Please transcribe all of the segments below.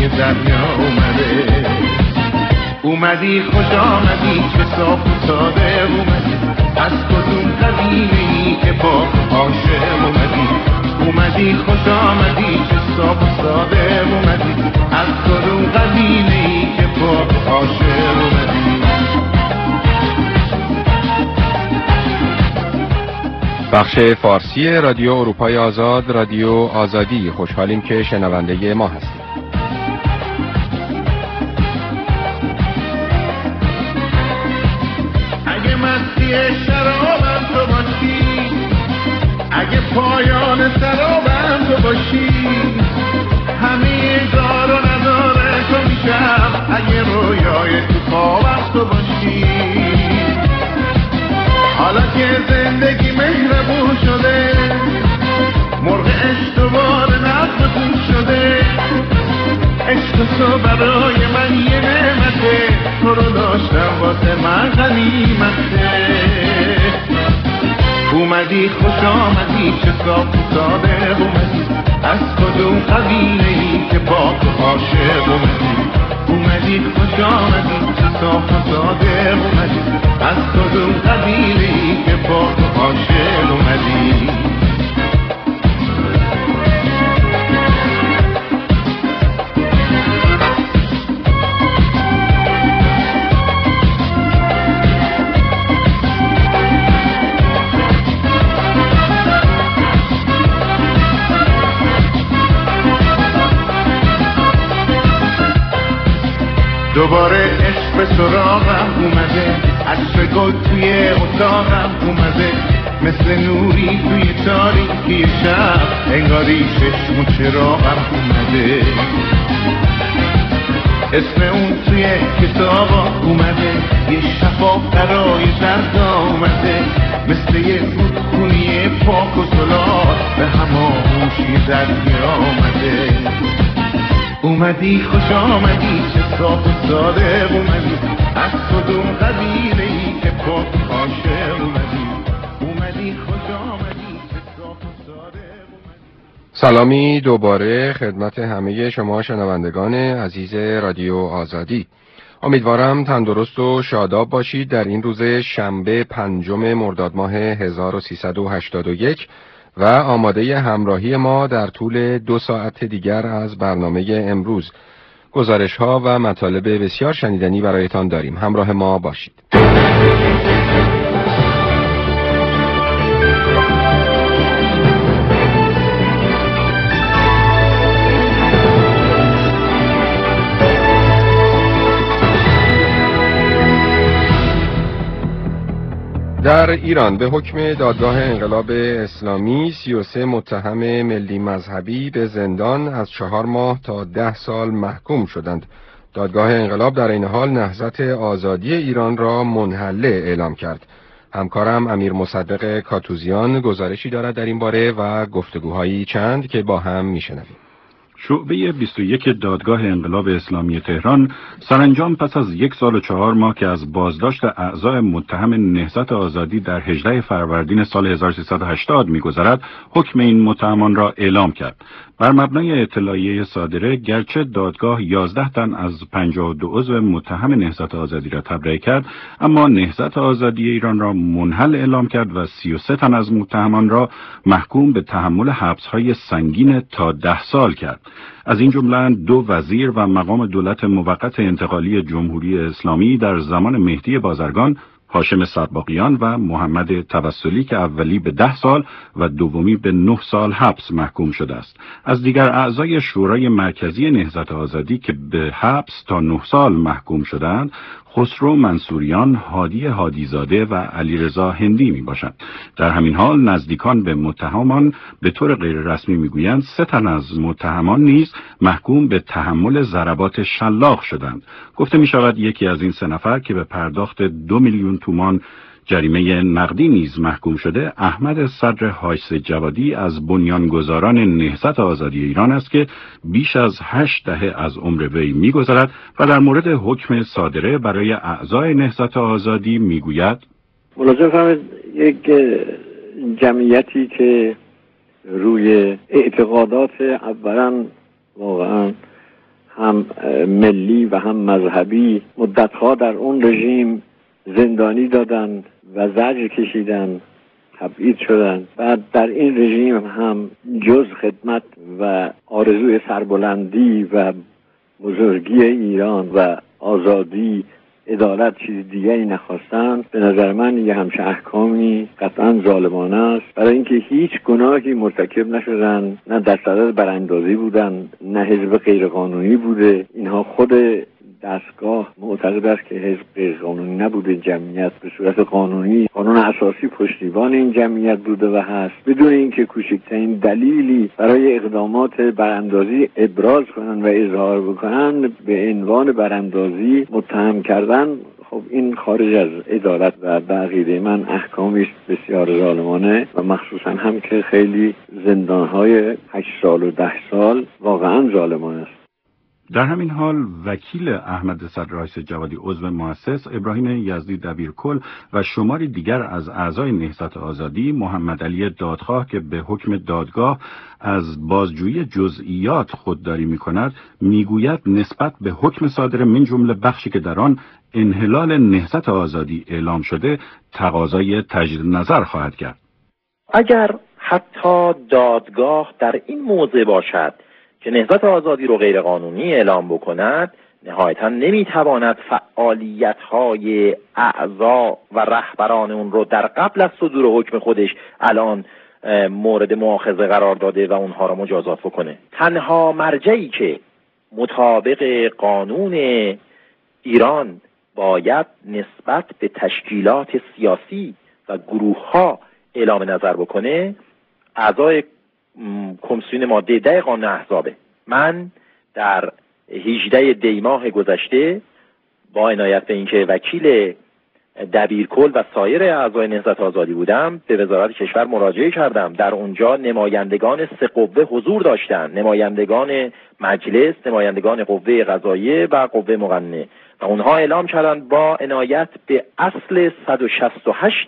روی دریا اومده. اومدی خوش آمدی چه صاف و ساده اومدی، از کدوم قبیله‌ای که با عاشق اومدی. اومدی خوش آمدی چه صاف و ساده اومدی، از کدوم قبیله‌ای که با عاشق اومدی. بخش فارسی رادیو اروپای آزاد، رادیو آزادی. خوشحالیم که شنونده ما هستید. اگه مستی شرابم تو باشی، اگه پایان سرابم تو باشی، همه دار و نداره تو میشم. اگه رویای تو خوابم تو باشی، حالا که زندگی مهربون شده، مرغ عشق دوباره نفس خون شده. عشق تو برای من یه نعمته، تو رو داشتم واسه من غنیمته. اومدی خوش آمدی چه صاف و ساده اومدی، از کدوم قبیله‌ای که با تو عاشق اومدی. اومدی خوش آمدی چه صاف و ساده اومدی، از کدوم قبیله‌ای که با تو عاشق اومدی. دوباره عشق به سراغم اومده، عطر گل توی اتاقم اومده، مثل نوری توی تاریکی شب، انگاری چشم و چراغم اومده. اسم اون توی کتابا اومده، یه شفاف برای دردا اومده، مثل یه رودخونی پاک و صلاح به هماغوشی دریا اومده. اومدی خوش آمدی چه صاف و ساده اومدی، از کدوم قبیله‌ای که با عاشق اومدی. اومدی خوش آمدی چه صاف و ساده اومدی. سلامی دوباره خدمت همه شما شنوندگان عزیز رادیو آزادی. امیدوارم تندرست و شاداب باشید در این روز شنبه 5 مرداد ماه 1381 و آماده همراهی ما در طول 2 ساعت دیگر از برنامه امروز. گزارش ها و مطالب بسیار شنیدنی برایتان داریم. همراه ما باشید. در ایران به حکم دادگاه انقلاب اسلامی 33 متهم ملی مذهبی به زندان از 4 ماه تا 10 سال محکوم شدند. دادگاه انقلاب در این حال نهضت آزادی ایران را منحله اعلام کرد. همکارم امیر مصدق کاتوزیان گزارشی دارد در این باره و گفتگوهایی چند که با هم میشنویم. شعبه 21 دادگاه انقلاب اسلامی تهران سرانجام پس از 1 سال و 4 ماه که از بازداشت اعضای متهم نهضت آزادی در 18 فروردین سال 1380 می‌گذرد، حکم این متهمان را اعلام کرد. بر مبنای اطلاعیه صادره، گرچه دادگاه 11 تن از 52 عضو متهم نهضت آزادی را تبرئه کرد، اما نهضت آزادی ایران را منحل اعلام کرد و 33 تن از متهمان را محکوم به تحمل حبس‌های سنگین تا 10 سال کرد. از این جمله 2 وزیر و مقام دولت موقت انتقالی جمهوری اسلامی در زمان مهدی بازرگان، هاشم سباقیان و محمد توسلی که اولی به 10 سال و دومی به 9 سال حبس محکوم شده است. از دیگر اعضای شورای مرکزی نهضت آزادی که به حبس تا 9 سال محکوم شدند، خسرو منصوریان، هادی هادیزاده و علیرضا هندی می باشند. در همین حال نزدیکان به متهمان به طور غیر رسمی می گویند 3 تن از متهمان نیز محکوم به تحمل ضربات شلاق شدند. گفته می شود یکی از این 3 نفر که به پرداخت 2 میلیون تومان جریمه نقدی نیز محکوم شده، احمد صدر حایس جوادی از بنیانگذاران نهضت آزادی ایران است که بیش از 8 دهه از عمر وی می‌گذرد و در مورد حکم صادره برای اعضای نهضت آزادی می‌گوید: ملاحظه فرمایید یک جمعیتی که روی اعتقادات اولا واقعا هم ملی و هم مذهبی مدتها در اون رژیم زندانی دادن و زجر کشیدن، تبعید شدن. بعد در این رژیم هم جز خدمت و آرزوی سربلندی و بزرگی ایران و آزادی، عدالت، چیز دیگری نخواستن. به نظر من یه همچه احکامی قطعا ظالمانه است، برای اینکه هیچ گناهی مرتکب نشدن، نه در صدد براندازی بودن، نه حزب غیرقانونی بوده. اینها خود دستگاه معتقد است که حزب غیرقانونی نبوده، جمعیت به صورت قانونی، قانون اساسی پشتیبان این جمعیت بوده و هست، بدون اینکه کوچکترین دلیلی برای اقدامات براندازی ابراز کنند و اظهار بکنند به عنوان براندازی متهم کردن. خب این خارج از عدالت و به عقیده من احکامی است بسیار ظالمانه و مخصوصا هم که خیلی زندان‌های 8 سال و 10 سال واقعا ظالمانه است. در همین حال وکیل احمد صدر رئیس جوادی عضو مؤسس، ابراهیم یزدی دبیرکل و شماری دیگر از اعضای نهضت آزادی، محمد علی دادخواه که به حکم دادگاه از بازجویی جزئیات خودداری می‌کند، میگوید نسبت به حکم صادر من جمله بخشی که در آن انحلال نهضت آزادی اعلام شده تقاضای تجدید نظر خواهد کرد. اگر حتی دادگاه در این موضع باشد که نهضت آزادی رو غیر قانونی اعلام بکند، نهایتا نمیتواند فعالیت‌های اعضا و رهبران اون رو در قبل از صدور حکم خودش الان مورد مؤاخذه قرار داده و اونها رو مجازات بکنه. تنها مرجعی که مطابق قانون ایران باید نسبت به تشکیلات سیاسی و گروه‌ها اعلام نظر بکنه، اعضای کمیسیون ماده 10 قانون احزابه. من در 18 دی ماه گذشته با عنایت به اینکه وکیل دبیرکل و سایر اعضای نهضت آزادی بودم، به وزارت کشور مراجعه کردم. در اونجا نمایندگان 3 قوه حضور داشتند، نمایندگان مجلس، نمایندگان قوه قضاییه و قوه مقننه، و اونها اعلام کردند با عنایت به اصل 168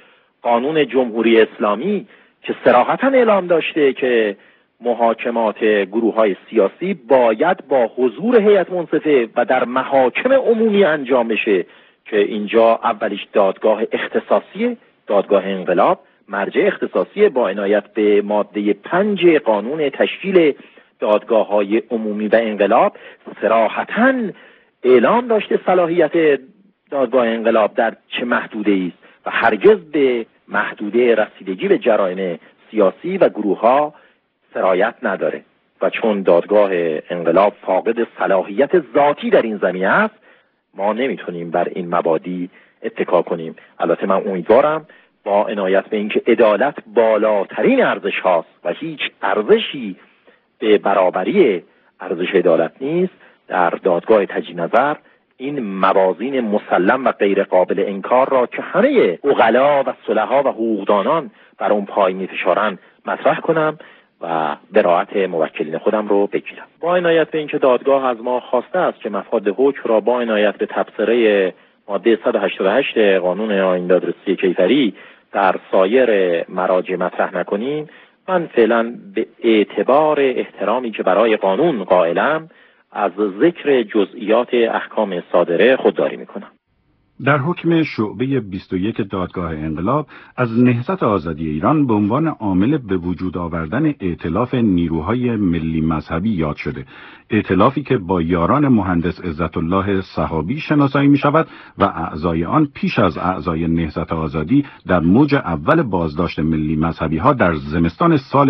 قانون جمهوری اسلامی که صراحتاً اعلام داشته که محاکمات گروه‌های سیاسی باید با حضور هیئت منصفه و در محاکم عمومی انجام بشه، که اینجا اولیش دادگاه اختصاصی، دادگاه انقلاب، مرجع اختصاصی با عنایت به ماده 5 قانون تشکیل دادگاه‌های عمومی و انقلاب صراحتاً اعلام داشته صلاحیت دادگاه انقلاب در چه محدوده‌ای است و هرگز به محدوده رسیدگی به جرایم سیاسی و گروه‌ها سرایت نداره. و چون دادگاه انقلاب فاقد صلاحیت ذاتی در این زمینه است، ما نمیتونیم بر این مبادی اتکا کنیم. البته من امیدوارم با عنایت به اینکه عدالت بالاترین ارزش هاست و هیچ ارزشی به برابری ارزش عدالت نیست، در دادگاه تجدید نظر این موازین مسلم و غیر قابل انکار را که همه عقلا و صلحا و حقوقدانان بر اون پای می‌فشارند مطرح کنم و براءت موکلین خودم رو بگیرم. با عنایت به اینکه دادگاه از ما خواسته است که مفاد حکم را با عنایت به تبصره ماده 188 قانون آیین دادرسی کیفری در سایر مراجع مطرح نکنیم، من فعلا به اعتبار احترامی که برای قانون قائلم از ذکر جزئیات احکام صادره خودداری میکنم. در حکم شعبه 21 دادگاه انقلاب از نهضت آزادی ایران به عنوان عامل به وجود آوردن ائتلاف نیروهای ملی مذهبی یاد شده، ائتلافی که با یاران مهندس عزت الله صحابی شناسایی می شود و اعضای آن پیش از اعضای نهضت آزادی در موج اول بازداشت ملی مذهبی ها در زمستان سال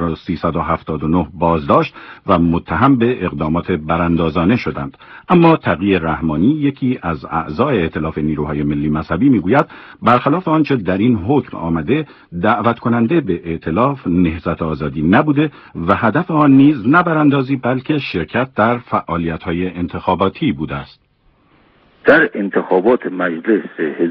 1379 بازداشت و متهم به اقدامات براندازانه شدند. اما تقی رحمانی، یکی از اعضای ائتلاف نیروهای ملی مذهبی، میگوید برخلاف آنچه در این حکم آمده، دعوت کننده به ائتلاف نهضت آزادی نبوده و هدف آن نیز نه براندازی بلکه شرکت در فعالیت‌های انتخاباتی بوده است. در انتخابات مجلس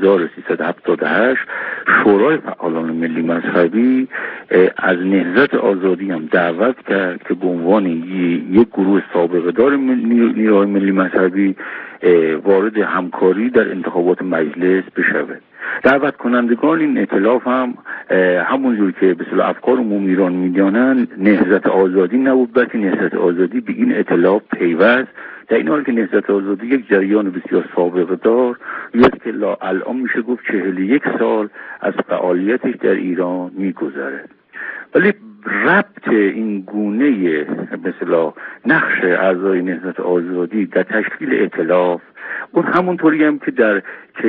1378 شورای فعالان ملی مذهبی از نهضت آزادی هم دعوت کرد که به عنوان یک گروه سابقه دار نیروهای ملی مذهبی وارد همکاری در انتخابات مجلس بشود. دعوت کنندگان این ائتلاف هم همونجور که به اصطلاح افکار عمومی ایران میدانن نهضت آزادی نبود، بلکه نهضت آزادی به این ائتلاف پیوست، در این حال که نهضت آزادی یک جریان بسیار سابقه دار، یک که الان میشه گفت 41 سال از فعالیتش در ایران میگذره. ولی ربط این گونه مثلا نقش اعضای نهضت آزادی در تشکیل ائتلاف، اون همونطوری هم که در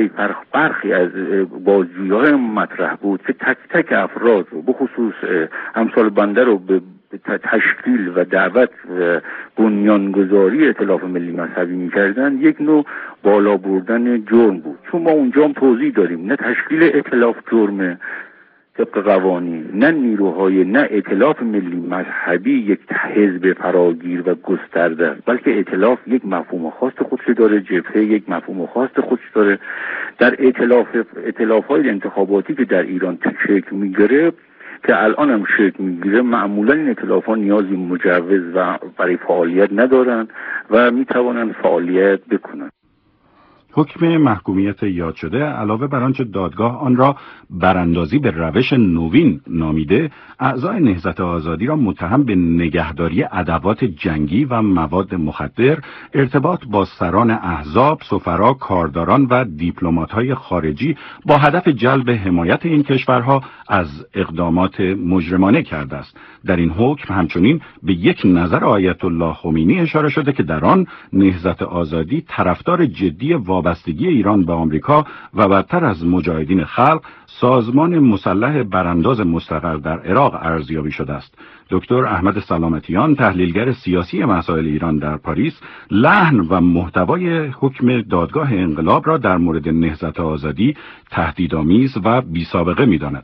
برخی از بازجویی‌های مطرح بود که تک تک افراد رو به خصوص امثال بنده رو به تشکیل و دعوت و بنیانگذاری ائتلاف ملی مذهبی می‌کردن، یک نوع بالا بردن جرم بود. چون ما اونجا هم توضیح داریم نه تشکیل ائتلاف جرمه طبق قوانین، نه نیروهای، نه ائتلاف ملی مذهبی یک حزب فراگیر و گسترده است، بلکه ائتلاف یک مفهوم خاص خودش داره، جبهه یک مفهوم خاص خودش داره. در ائتلاف‌های انتخاباتی که در ایران شکل می‌گرفت که الان هم شکل می‌گیره، معمولا این ائتلاف‌ها نیازی مجوز و برای فعالیت ندارن و می‌توانند فعالیت بکنن. حکم محکومیت یاد شده علاوه بر آنچه دادگاه آن را براندازی به روش نوین نامیده، اعضای نهضت آزادی را متهم به نگهداری ادوات جنگی و مواد مخدر، ارتباط با سران احزاب، سفرا، کارداران و دیپلمات‌های خارجی با هدف جلب حمایت این کشورها از اقدامات مجرمانه کرده است. در این حکم همچنین به یک نظر آیت الله خمینی اشاره شده که در آن نهضت آزادی طرفدار جدی وابستگی ایران به آمریکا و بدتر از مجاهدین خلق سازمان مسلح برانداز مستقر در عراق ارزیابی شده است. دکتر احمد سلامتیان، تحلیلگر سیاسی مسائل ایران در پاریس، لحن و محتوای حکم دادگاه انقلاب را در مورد نهضت آزادی تهدیدآمیز و بی‌سابقه می‌داند.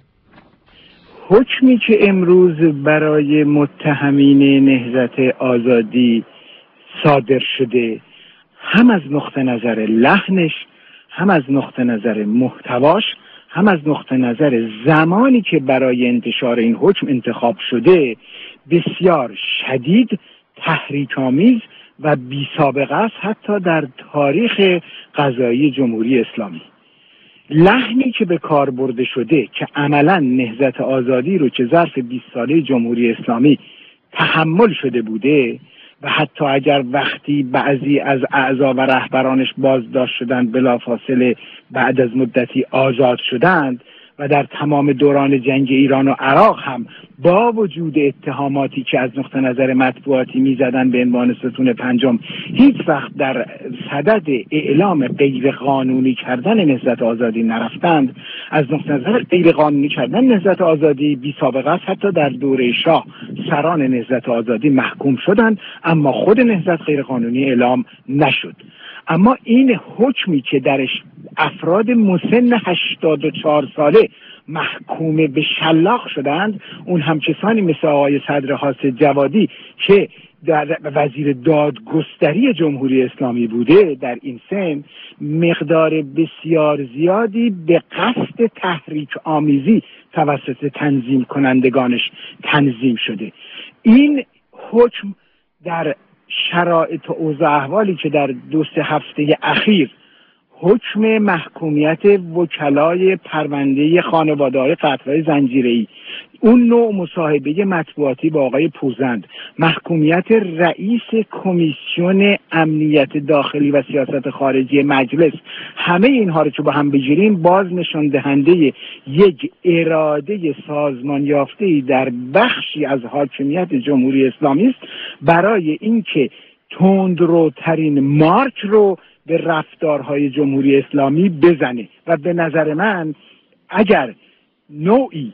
حکمی که امروز برای متهمین نهضت آزادی صادر شده، هم از نقطه نظر لحنش، هم از نقطه نظر محتواش، هم از نقطه نظر زمانی که برای انتشار این حکم انتخاب شده، بسیار شدید، تحریک‌آمیز و بی‌سابقه است، حتی در تاریخ قضایی جمهوری اسلامی. لحنی که به کار برده شده که عملاً نهضت آزادی رو که ظرف 20 ساله جمهوری اسلامی تحمل شده بوده و حتی اگر وقتی بعضی از اعضا و رهبرانش بازداشت شدند بلافاصله بعد از مدتی آزاد شدند و در تمام دوران جنگ ایران و عراق هم با وجود اتهاماتی که از نقطه نظر مطبوعاتی می‌زدند به عنوان ستون پنجم، هیچ وقت در صدد اعلام غیر قانونی کردن نهضت آزادی نرفتند. از نقطه نظر غیر قانونی کردن نهضت آزادی بی سابقه است. حتی در دوره شاه سران نهضت آزادی محکوم شدند، اما خود نهضت غیر قانونی اعلام نشد. اما این حکمی که درش افراد مسن 84 ساله محکوم به شلاق شدند، اون هم کسانی مثل آقای صدر حاسد جوادی که در وزیر دادگستری جمهوری اسلامی بوده، در این سن مقدار بسیار زیادی به قصد تحریک آمیزی توسط تنظیم کنندگانش تنظیم شده. این حکم در شرایط و اوضاع احوالی که در 2-3 هفته اخیر حکم محکومیت وکلای پرونده خانواده‌های قتل‌های زنجیره‌ای، اون نوع مصاحبه مطبوعاتی با آقای پوزند، محکومیت رئیس کمیسیون امنیت داخلی و سیاست خارجی مجلس، همه اینها رو که با هم بگیریم باز نشان دهنده یک اراده سازمان یافته‌ای در بخشی از حاکمیت جمهوری اسلامی است برای اینکه تندروترین مارک رو به رفتارهای جمهوری اسلامی بزنه. و به نظر من اگر نوعی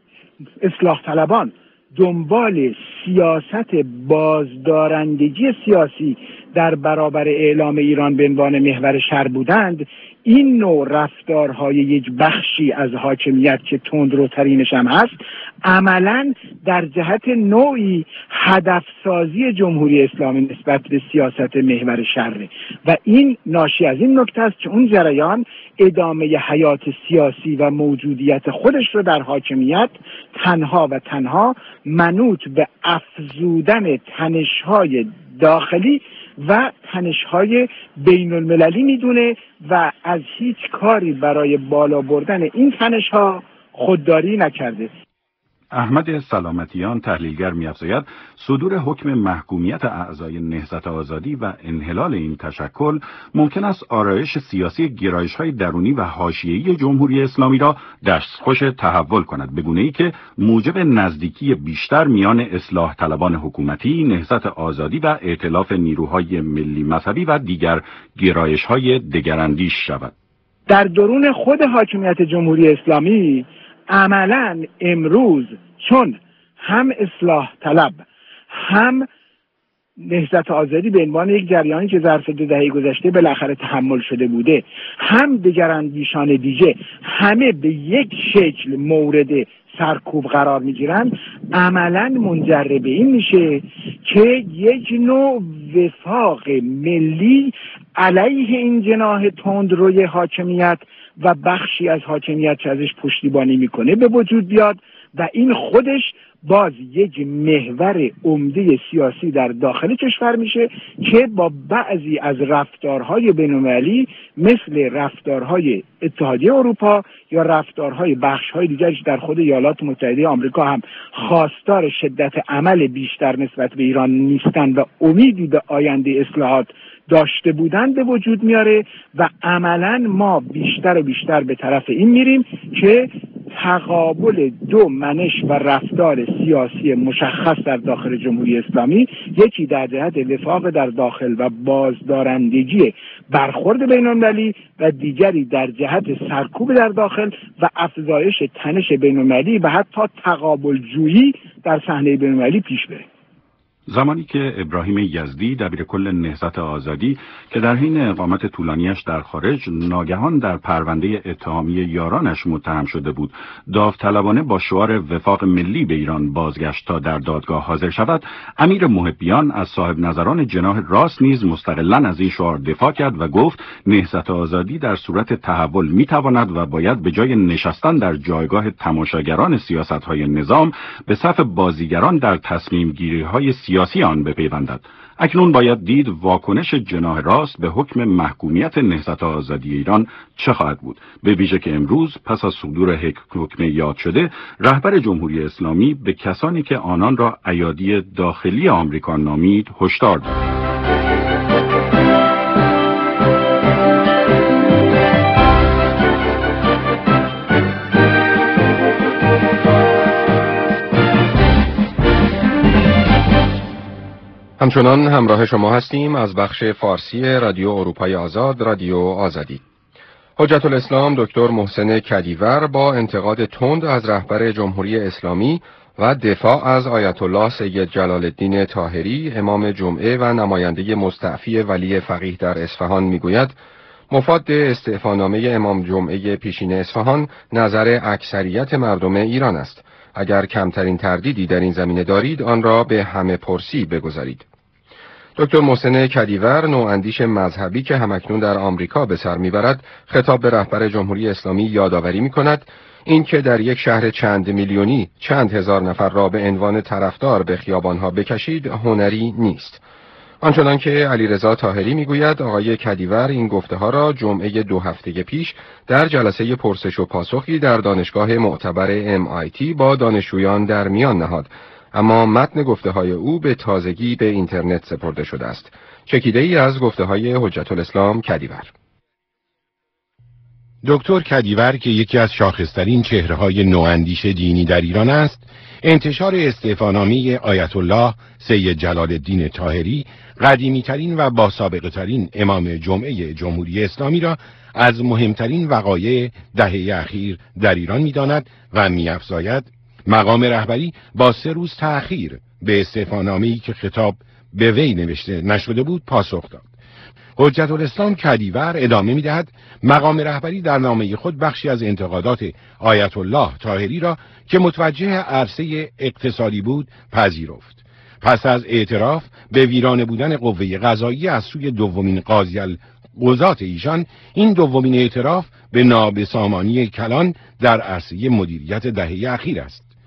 اصلاح طلبان دنبال سیاست بازدارندگی سیاسی در برابر اعلام ایران به عنوان محور شر بودند، این نوع رفتارهای یک بخشی از حاکمیت که تندروترینش هم هست، عملاً در جهت نوعی هدف سازی جمهوری اسلامی نسبت به سیاست محور شره و این ناشی از این نکته است که اون جریان ادامه حیات سیاسی و موجودیت خودش رو در حاکمیت تنها و تنها منوط به افزودن تنش‌های داخلی و تنش‌های بین المللی میدونه و از هیچ کاری برای بالا بردن این تنش‌ها خودداری نکرده. احمد سلامتیان تحلیلگر می‌افزاید صدور حکم محکومیت اعضای نهضت آزادی و انحلال این تشکل ممکن است آرایش سیاسی گرایش‌های درونی و حاشیه‌ای جمهوری اسلامی را دستخوش تحول کند، به گونه‌ای که موجب نزدیکی بیشتر میان اصلاح طلبان حکومتی، نهضت آزادی و ائتلاف نیروهای ملی مذهبی و دیگر گرایش‌های دگراندیش شود. در درون خود حاکمیت جمهوری اسلامی عملاً امروز چون هم اصلاح طلب هم نهضت آزادی به عنوان یک جریانی که ظرف 2 دهه گذشته بالاخره تحمل شده بوده، هم دگراندیشان دیگه همه به یک شکل مورد سرکوب قرار میگیرن، عملاً منجر به این میشه که یک نوع وفاق ملی علیه این جناح تندروی حاکمیت و بخشی از حاکمیت که ازش پشتیبانی میکنه به وجود بیاد و این خودش باز یک محور عمده سیاسی در داخل کشور میشه که با بعضی از رفتارهای بین‌المللی مثل رفتارهای اتحادیه اروپا یا رفتارهای بخش‌های دیگرش در خود ایالات متحده آمریکا هم خواستار شدت عمل بیشتر نسبت به ایران نیستن و امیدی به آینده اصلاحات داشته بودن به وجود میاره و عملاً ما بیشتر و بیشتر به طرف این میریم که تقابل دو منش و رفتار سیاسی مشخص در داخل جمهوری اسلامی، یکی در جهت وفاق در داخل و بازدارندگی برخورد بین‌المللی و دیگری در جهت سرکوب در داخل و افزایش تنش بین‌المللی و حتی تقابل جویی در صحنه بین‌المللی پیش بره. زمانی که ابراهیم یزدی دبیرکل نهضت آزادی که در حین اقامت طولانیش در خارج ناگهان در پرونده اتهامی یارانش متهم شده بود، داوطلبانه با شعار وفاق ملی به ایران بازگشت تا در دادگاه حاضر شود، امیر محبیان از صاحب نظران جناح راست نیز مستقلاً از این شعار دفاع کرد و گفت نهضت آزادی در صورت تحول میتواند و باید به جای نشستن در جایگاه تماشاگران سیاست‌های نظام به صف بازیگران در تصمیم گیری‌های سیاسی آن بپیوندد. اکنون باید دید واکنش جناح راست به حکم محکومیت نهضت آزادی ایران چه خواهد بود، به ویژه که امروز پس از صدور حکم یاد شده رهبر جمهوری اسلامی به کسانی که آنان را ایادی داخلی آمریکا نامید هشدار داد. همچنان همراه شما هستیم از بخش فارسی رادیو اروپای آزاد، رادیو آزادی. حجت الاسلام دکتر محسن کدیور با انتقاد تند از رهبر جمهوری اسلامی و دفاع از آیت الله سید جلال الدین طاهری امام جمعه و نماینده مستعفی ولی فقیه در اصفهان میگوید مفاد استعفانامه امام جمعه پیشین اصفهان نظر اکثریت مردم ایران است. اگر کمترین تردیدی در این زمینه دارید آن را به همه پرسی بگذارید. دکتر محسن کدیور نواندیش مذهبی که همکنون در آمریکا به سر میبرد خطاب به رهبر جمهوری اسلامی یادآوری میکند این که در یک شهر چند میلیونی چند هزار نفر را به عنوان طرفدار به خیابانها بکشید هنری نیست. آنچنان که علیرضا طاهری میگوید آقای کدیور این گفته ها را جمعه 2 هفته پیش در جلسه پرسش و پاسخی در دانشگاه معتبر MIT با دانشجویان در میان نهاد، اما متن گفته های او به تازگی به اینترنت سپرده شده است. چکیده ای از گفته های حجت الاسلام کدیور. دکتر کدیور که یکی از شاخصترین چهره‌های نواندیش دینی در ایران است، انتشار استعفانامه آیت الله سید جلال الدین طاهری قدیمی‌ترین و با سابقه‌ترین امام جمعه جمهوری اسلامی را از مهمترین وقایع دهه اخیر در ایران می‌داند و می‌افزاید مقام رهبری با 3 روز تأخیر به استعفانامه‌ای که خطاب به وی نوشته نشده بود پاسخ داد. حجت الاسلام کدیور ادامه می‌دهد مقام رهبری در نامه خود بخشی از انتقادات آیت الله طاهری را که متوجه عرصه اقتصادی بود پذیرفت. پس از اعتراف به ویرانه بودن قوه قضاییه از سوی دومین قاضی القضات ایشان، این دومین اعتراف به نابسامانی کلان در عرصه مدیریت دهه اخیر است.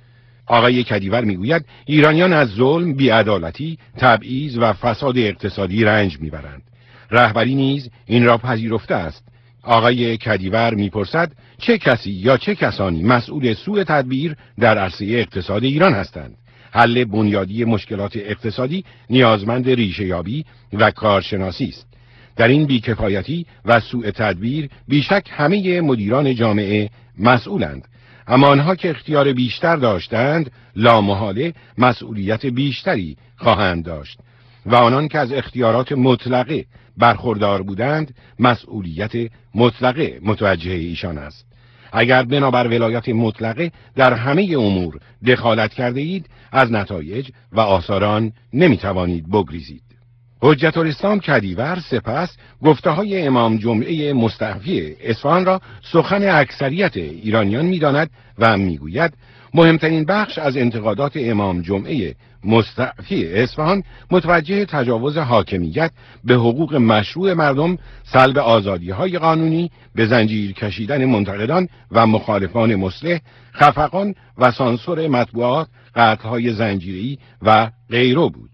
آقای کدیور میگوید ایرانیان از ظلم، بی‌عدالتی، تبعیض و فساد اقتصادی رنج میبرند. رهبری نیز این را پذیرفته است. آقای کدیور میپرسد چه کسی یا چه کسانی مسئول سوء تدبیر در عرصه اقتصاد ایران هستند؟ حل بنیادی مشکلات اقتصادی نیازمند ریشه‌یابی و کارشناسی است. در این بیکفایتی و سوء تدبیر بیشک همه مدیران جامعه مسئولند، اما آنها که اختیار بیشتر داشتند لامحاله مسئولیت بیشتری خواهند داشت و آنان که از اختیارات مطلقه برخوردار بودند مسئولیت مطلقه متوجه ایشان است. اگر بنابر ولایت مطلقه در همه امور دخالت کرده اید از نتایج و آثاران نمیتوانید بگریزید. حجت الاسلام کدیور سپس گفته‌های امام جمعه مستعفی اصفهان را سخن اکثریت ایرانیان می‌داند و می‌گوید مهمترین بخش از انتقادات امام جمعه مستعفی اصفهان متوجه تجاوز حاکمیت به حقوق مشروع مردم، سلب آزادی‌های قانونی، به زنجیر کشیدن منتقدان و مخالفان مصلح، خفقان و سانسور مطبوعات، قطع‌های زنجیری و غیره بود.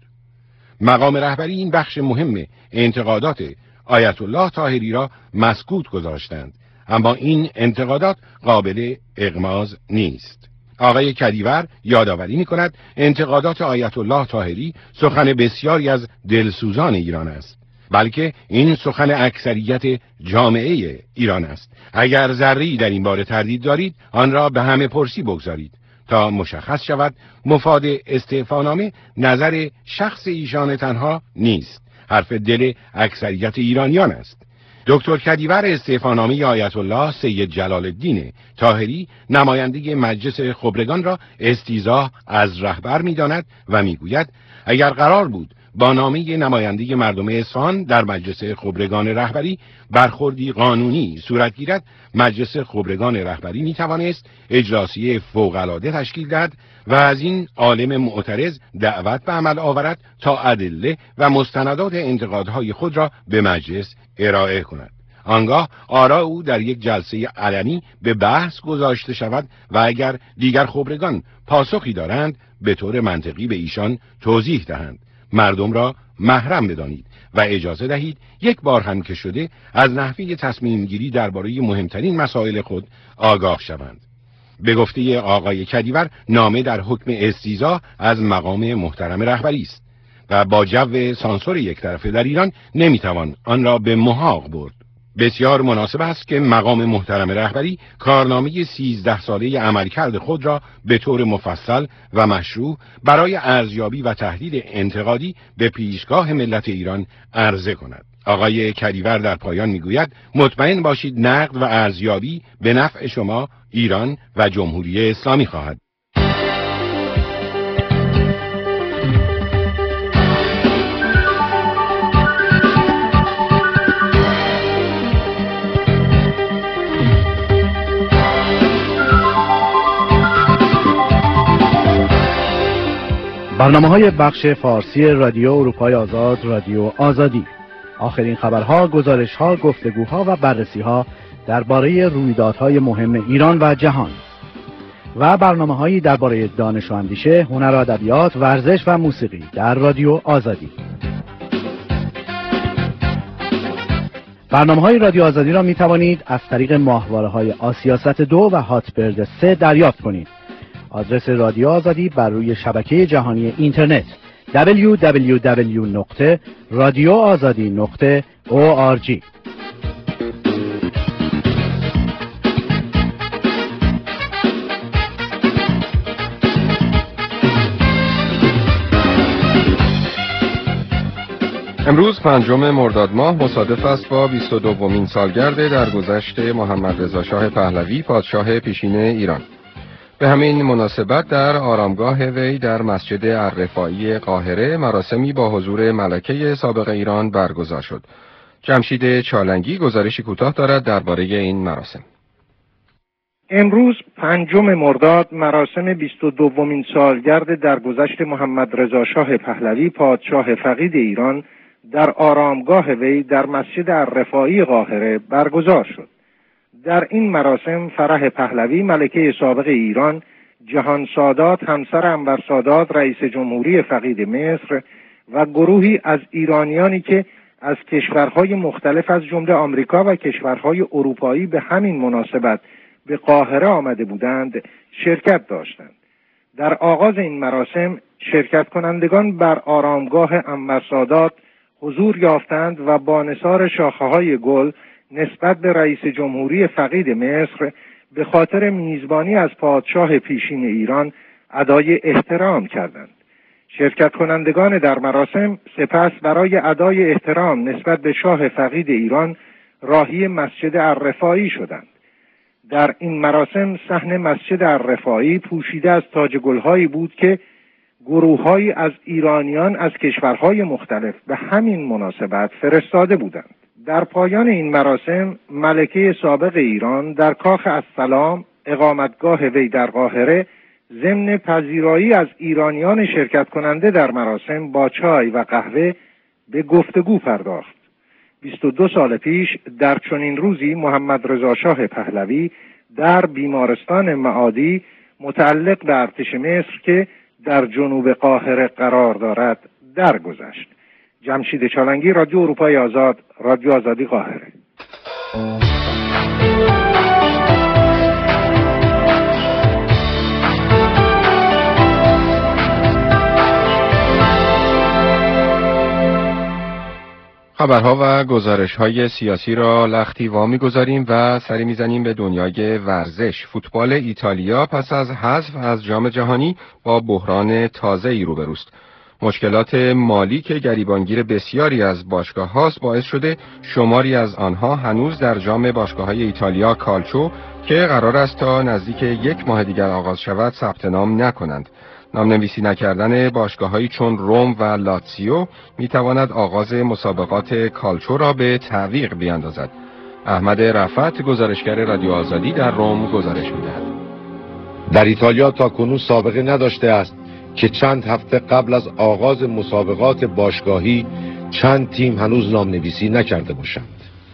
مقام رهبری این بخش مهم انتقادات آیت الله طاهری را مسکوت گذاشتند، اما این انتقادات قابل اغماض نیست. آقای کدیور یادآوری می‌کند انتقادات آیت الله طاهری سخن بسیاری از دلسوزان ایران است، بلکه این سخن اکثریت جامعه ایران است. اگر ذره‌ای در این باره تردید دارید آن را به همه پرسی بگذارید تا مشخص شود مفاد استعفانامه نظر شخص ایشان تنها نیست، حرف دل اکثریت ایرانیان است. دکتر کدیور استعفانامه آیت الله سید جلال الدین طاهری نماینده مجلس خبرگان را استیضاح از رهبر می‌داند و می‌گوید اگر قرار بود با نامه نماینده مردم اصفهان در مجلس خبرگان رهبری برخوردی قانونی صورت گیرد، مجلس خبرگان رهبری میتوانست اجلاسیه فوق‌العاده تشکیل دهد و از این عالم معترض دعوت به عمل آورد تا ادله و مستندات انتقادهای خود را به مجلس ارائه کند. آنگاه آراء او در یک جلسه علنی به بحث گذاشته شود و اگر دیگر خبرگان پاسخی دارند به طور منطقی به ایشان توضیح دهند. مردم را محرم بدانید و اجازه دهید یک بار هم که شده از نحوه تصمیم گیری درباره مهمترین مسائل خود آگاه شوند. به گفته آقای کدیور نامه در حکم استیضاح از مقام محترم رهبری است و با جو سانسور یک طرفه در ایران نمیتوان آن را به محاق برد. بسیار مناسب است که مقام محترم رهبری کارنامه 13 ساله عملکرد خود را به طور مفصل و مشروع برای ارزیابی و تحلیل انتقادی به پیشگاه ملت ایران عرضه کند. آقای کدیور در پایان میگوید مطمئن باشید نقد و ارزیابی به نفع شما، ایران و جمهوری اسلامی خواهد. برنامه‌های بخش فارسی رادیو اروپای آزاد، رادیو آزادی. آخرین خبرها، گزارش‌ها، گفتگوها و بررسی‌ها درباره رویدادهای مهم ایران و جهان و برنامه‌هایی درباره دانش و اندیشه، هنر و ادبیات، ورزش و موسیقی در رادیو آزادی. برنامه‌های رادیو آزادی را می‌توانید از طریق ماهواره‌های آسیاست 2 و هاتبرد 3 دریافت کنید. آدرس رادیو آزادی بر روی شبکه جهانی اینترنت www.radioazadi.org. امروز 5 مرداد ماه مصادف است با 22مین سالگرد درگذشت محمد رضا شاه پهلوی پادشاه پیشین ایران. به همین مناسبت در آرامگاه وی در مسجد الرفاعی قاهره مراسمی با حضور ملکه سابق ایران برگزار شد. جمشید چالنگی گزارشی کوتاه دارد درباره این مراسم. امروز 5 مرداد مراسم 22مین سالگرد درگذشت محمد رضا شاه پهلوی پادشاه فقید ایران در آرامگاه وی در مسجد الرفاعی قاهره برگزار شد. در این مراسم فرح پهلوی ملکه سابق ایران جهان سادات همسر انور سادات رئیس جمهوری فقید مصر و گروهی از ایرانیانی که از کشورهای مختلف از جمله آمریکا و کشورهای اروپایی به همین مناسبت به قاهره آمده بودند شرکت داشتند. در آغاز این مراسم شرکت کنندگان بر آرامگاه انور سادات حضور یافتند و با نثار شاخه‌های گل نسبت به رئیس جمهوری فقید مصر به خاطر میزبانی از پادشاه پیشین ایران ادای احترام کردند. شرکت کنندگان در مراسم سپس برای ادای احترام نسبت به شاه فقید ایران راهی مسجد الرفاعی شدند. در این مراسم صحن مسجد الرفاعی پوشیده از تاج گل‌هایی بود که گروه‌هایی از ایرانیان از کشورهای مختلف به همین مناسبت فرستاده بودند. در پایان این مراسم ملکه سابق ایران در کاخ السلام اقامتگاه وی در قاهره ضمن پذیرایی از ایرانیان شرکت کننده در مراسم با چای و قهوه به گفتگو پرداخت. 22 سال پیش در چنین روزی محمد رضا شاه پهلوی در بیمارستان معادی متعلق به ارتش مصر که در جنوب قاهره قرار دارد درگذشت. جمشید چالنگی، رادیو اروپای آزاد، رادیو آزادی قاهره. خبرها و گزارش‌های سیاسی را لختی وامی‌گذاریم و سری می‌زنیم به دنیای ورزش. فوتبال ایتالیا پس از حذف از جام جهانی با بحران تازه‌ای روبروست. مشکلات مالی که گریبانگیر بسیاری از باشگاه‌هاست باعث شده شماری از آنها هنوز در جام باشگاه‌های ایتالیا کالچو که قرار است تا نزدیک 1 ماه دیگر آغاز شود ثبت نام نکنند. نامنویسی نکردن باشگاه‌هایی چون روم و لاتزیو می‌تواند آغاز مسابقات کالچو را به تعویق بیاندازد. احمد رفعت، گزارشگر رادیو آزادی در روم گزارش می‌دهد. در ایتالیا تاکنون سابقه نداشته است که چند هفته قبل از آغاز مسابقات باشگاهی چند تیم هنوز نامنویسی نکرده باشند.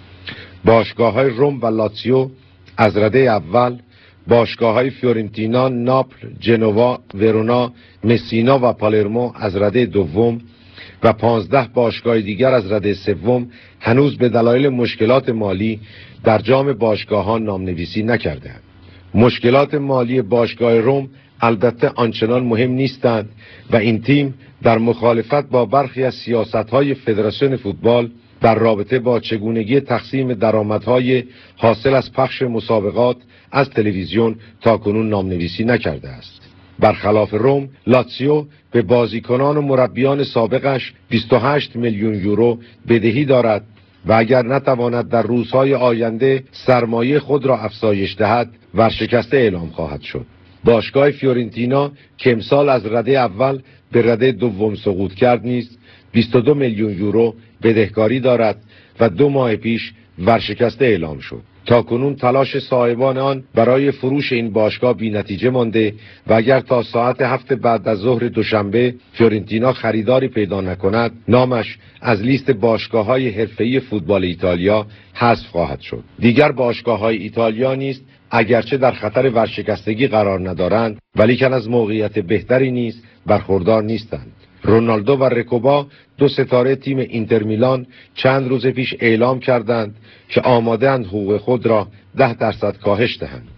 باشگاه‌های روم و لاتزیو از رده اول، باشگاه‌های فیورنتینا، ناپل، جنوا، ورونا، مسینا و پالرمو از رده دوم و 15 باشگاه دیگر از رده سوم هنوز به دلایل مشکلات مالی در جام باشگاه‌ها نامنویسی نکردند. مشکلات مالی باشگاه روم البته آنچنان مهم نیستند و این تیم در مخالفت با برخی از سیاست‌های فدراسیون فوتبال در رابطه با چگونگی تقسیم درآمدهای حاصل از پخش مسابقات از تلویزیون تاکنون نامنویسی نکرده است. برخلاف روم، لاتزیو به بازیکنان و مربیان سابقش 28 میلیون یورو بدهی دارد و اگر نتواند در روزهای آینده سرمایه خود را افزایش دهد ورشکسته اعلام خواهد شد. باشگاه فیورنتینا که امسال از رده اول به رده دوم سقوط کرد نیز 22 میلیون یورو بدهکاری دارد و 2 ماه پیش ورشکسته اعلام شد. تاکنون تلاش صاحبان آن برای فروش این باشگاه بی نتیجه مانده و اگر تا ساعت 7 بعد از ظهر دوشنبه فیورنتینا خریداری پیدا نکند نامش از لیست باشگاه‌های حرفه‌ای فوتبال ایتالیا حذف خواهد شد. دیگر باشگاه‌های ایتالیا نیست اگرچه در خطر ورشکستگی قرار ندارند ولیکن از موقعیت بهتری نیز برخوردار نیستند. رونالدو و رکوبا 2 ستاره تیم اینتر میلان چند روز پیش اعلام کردند که آماده‌اند حقوق خود را 10% کاهش دهند.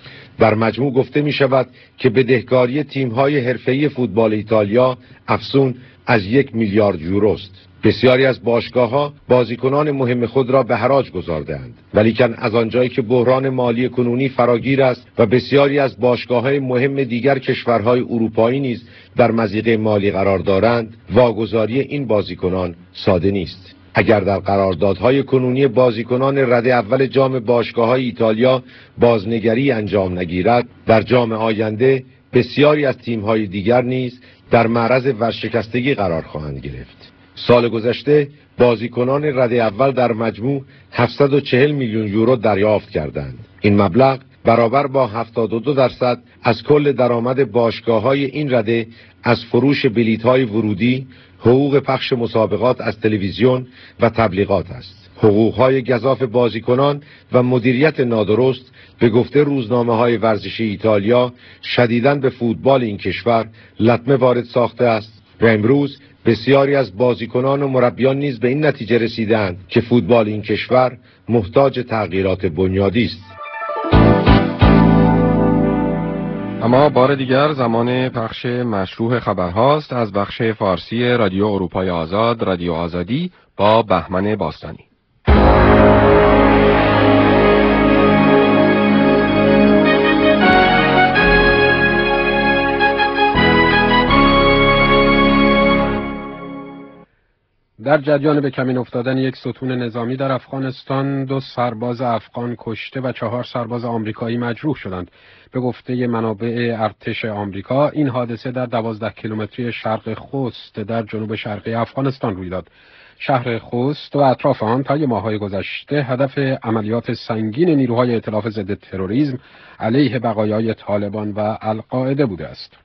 در مجموع گفته می شود که بدهکاری تیم‌های حرفه‌ای فوتبال ایتالیا افزون از 1 میلیارد یوروست. بسیاری از باشگاه‌ها بازیکنان مهم خود را به حراج گذارده‌اند ولیکن از آنجایی که بحران مالی کنونی فراگیر است و بسیاری از باشگاه‌های مهم دیگر کشورهای اروپایی نیز در مضیقه مالی قرار دارند واگذاری این بازیکنان ساده نیست. اگر در قراردادهای کنونی بازیکنان رده اول جام باشگاه‌های ایتالیا بازنگری انجام نگیرد در جام آینده بسیاری از تیم‌های دیگر نیز در معرض ورشکستگی قرار خواهند گرفت. سال گذشته بازیکنان رده اول در مجموع 740 میلیون یورو دریافت کردند. این مبلغ برابر با 72% از کل درآمد باشگاه‌های این رده از فروش بلیط‌های ورودی، حقوق پخش مسابقات از تلویزیون و تبلیغات است. حقوق‌های گزاف بازیکنان و مدیریت نادرست به گفته روزنامه‌های ورزشی ایتالیا شدیداً به فوتبال این کشور لطمه وارد ساخته است و امروز بسیاری از بازیکنان و مربیان نیز به این نتیجه رسیدند که فوتبال این کشور محتاج تغییرات بنیادی است. اما بار دیگر زمان پخش مشروع خبرهاست از بخش فارسی رادیو اروپای آزاد، رادیو آزادی با بهمن باستانی. در جریان به کمین افتادن یک ستون نظامی در افغانستان 2 سرباز افغان کشته و 4 سرباز آمریکایی مجروح شدند. به گفته منابع ارتش آمریکا این حادثه در 12 کیلومتری شرق خوست در جنوب شرقی افغانستان روی داد. شهر خوست و اطراف آن طی ماه‌های گذشته هدف عملیات سنگین نیروهای ائتلاف ضد تروریسم علیه بقایای طالبان و القاعده بوده است.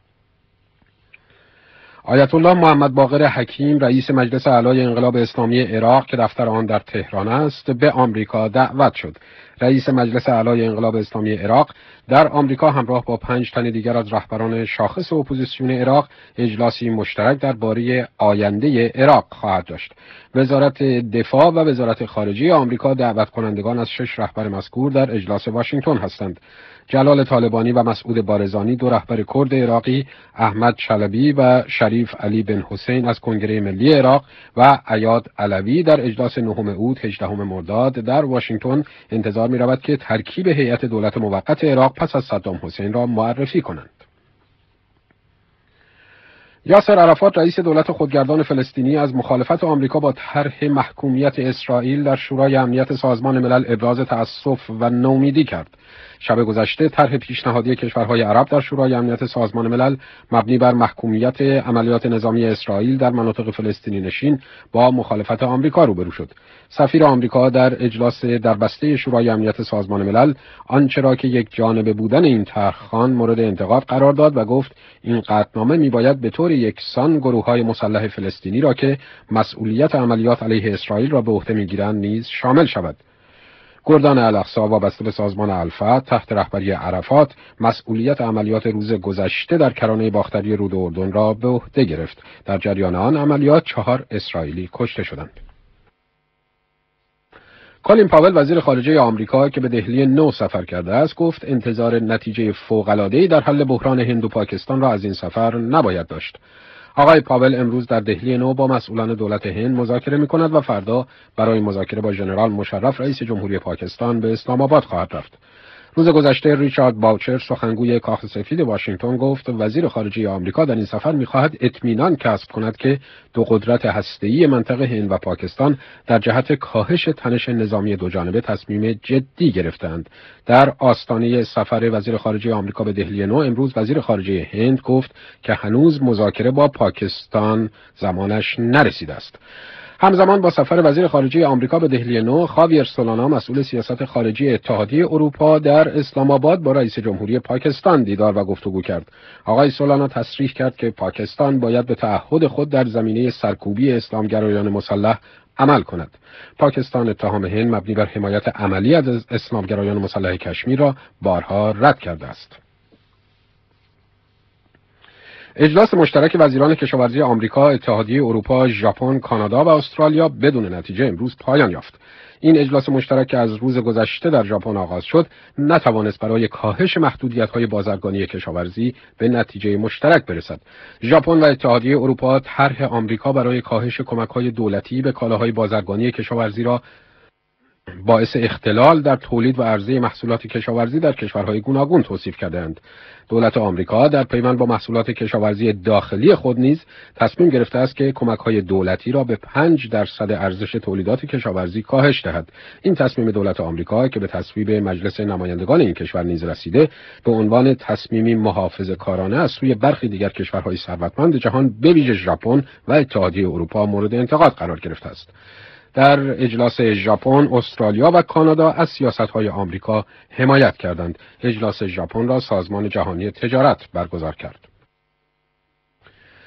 آیت الله محمد باقر حکیم رئیس مجلس اعلی انقلاب اسلامی عراق که دفتر آن در تهران است به آمریکا دعوت شد. رئیس مجلس اعلی انقلاب اسلامی عراق در آمریکا همراه با 5 تن دیگر از رهبران شاخص اپوزیسیون عراق اجلاسی مشترک درباره آینده عراق خواهد داشت. وزارت دفاع و وزارت خارجه آمریکا دعوت کنندگان از 6 رهبر مذکور در اجلاس واشنگتن هستند. جلال طالبانی و مسعود بارزانی 2 رهبر کرد عراقی، احمد چلبی و شریف علی بن حسین از کنگره ملی عراق و عیاد علوی در اجلاس 9 اوت 18 مرداد در واشنگتن انتظار می‌رود که ترکیب هیئت دولت موقت عراق پس از صدام حسین را معرفی کنند. یاسر عرفات رئیس دولت خودگردان فلسطینی از مخالفت آمریکا با طرح محکومیت اسرائیل در شورای امنیت سازمان ملل ابراز تأسف و نومیدی کرد. شب گذشته طرح پیشنهادی کشورهای عرب در شورای امنیت سازمان ملل مبنی بر محکومیت عملیات نظامی اسرائیل در مناطق فلسطینی نشین با مخالفت آمریکا روبرو شد. سفیر آمریکا در اجلاس دربسته شورای امنیت سازمان ملل آنچه را که یک جانبه بودن این طرح خواند مورد انتقاد قرار داد و گفت این قطعنامه میباید به طور یکسان گروه‌های مسلح فلسطینی را که مسئولیت عملیات علیه اسرائیل را به عهده میگیرند نیز شامل شود. گردان الاقصی وابسته به سازمان الفتح تحت رهبری عرفات مسئولیت عملیات روز گذشته در کرانه باختری رود اردن را به عهده گرفت. در جریان آن عملیات 4 اسرائیلی کشته شدند. کالین پاول وزیر خارجه آمریکا که به دهلی نو سفر کرده است گفت انتظار نتیجه فوق‌العاده‌ای در حل بحران هند و پاکستان را از این سفر نباید داشت. آقای پاول امروز در دهلی نو با مسئولان دولت هند مذاکره می‌کند و فردا برای مذاکره با ژنرال مشرف رئیس جمهوری پاکستان به اسلام آباد خواهد رفت. روز گذشته ریچارد باوچر سخنگوی کاخ سفید واشنگتن گفت وزیر خارجه آمریکا در این سفر می‌خواهد اطمینان کسب کند که 2 قدرت هسته‌ای منطقه هند و پاکستان در جهت کاهش تنش نظامی دوجانبه تصمیم جدی گرفتند. در آستانه سفر وزیر خارجه آمریکا به دهلی نو امروز وزیر خارجه هند گفت که هنوز مذاکره با پاکستان زمانش نرسیده است. همزمان با سفر وزیر خارجه آمریکا به دهلی نو، خاویر سولانا مسئول سیاست خارجی اتحادیه اروپا در اسلام آباد با رئیس جمهوری پاکستان دیدار و گفتگو کرد. آقای سولانا تصریح کرد که پاکستان باید به تعهد خود در زمینه سرکوبی اسلامگرایان مسلح عمل کند. پاکستان اتهام هند مبنی بر حمایت عملی از اسلامگرایان مسلح کشمیر را بارها رد کرده است. اجلاس مشترک وزیران کشاورزی آمریکا، اتحادیه اروپا، ژاپن، کانادا و استرالیا بدون نتیجه امروز پایان یافت. این اجلاس مشترک که از روز گذشته در ژاپن آغاز شد، نتوانست برای کاهش محدودیت‌های بازرگانی کشاورزی به نتیجه مشترک برسد. ژاپن و اتحادیه اروپا طرح آمریکا برای کاهش کمک‌های دولتی به کالاهای بازرگانی کشاورزی را باعث اختلال در تولید و عرضه محصولات کشاورزی در کشورهای گوناگون توصیف کردند. دولت آمریکا در پیوند با محصولات کشاورزی داخلی خود نیز تصمیم گرفته است که کمک‌های دولتی را به 5% ارزش تولیدات کشاورزی کاهش دهد. این تصمیم دولت آمریکا که به تصویب مجلس نمایندگان این کشور نیز رسیده، به عنوان تصمیمی محافظه‌کارانه از سوی برخی دیگر کشورهای ثروتمند جهان به ویژه ژاپن و اتحادیه اروپا مورد انتقاد قرار گرفته است. در اجلاس ژاپن، استرالیا و کانادا از سیاست‌های آمریکا حمایت کردند. اجلاس ژاپن را سازمان جهانی تجارت برگزار کرد.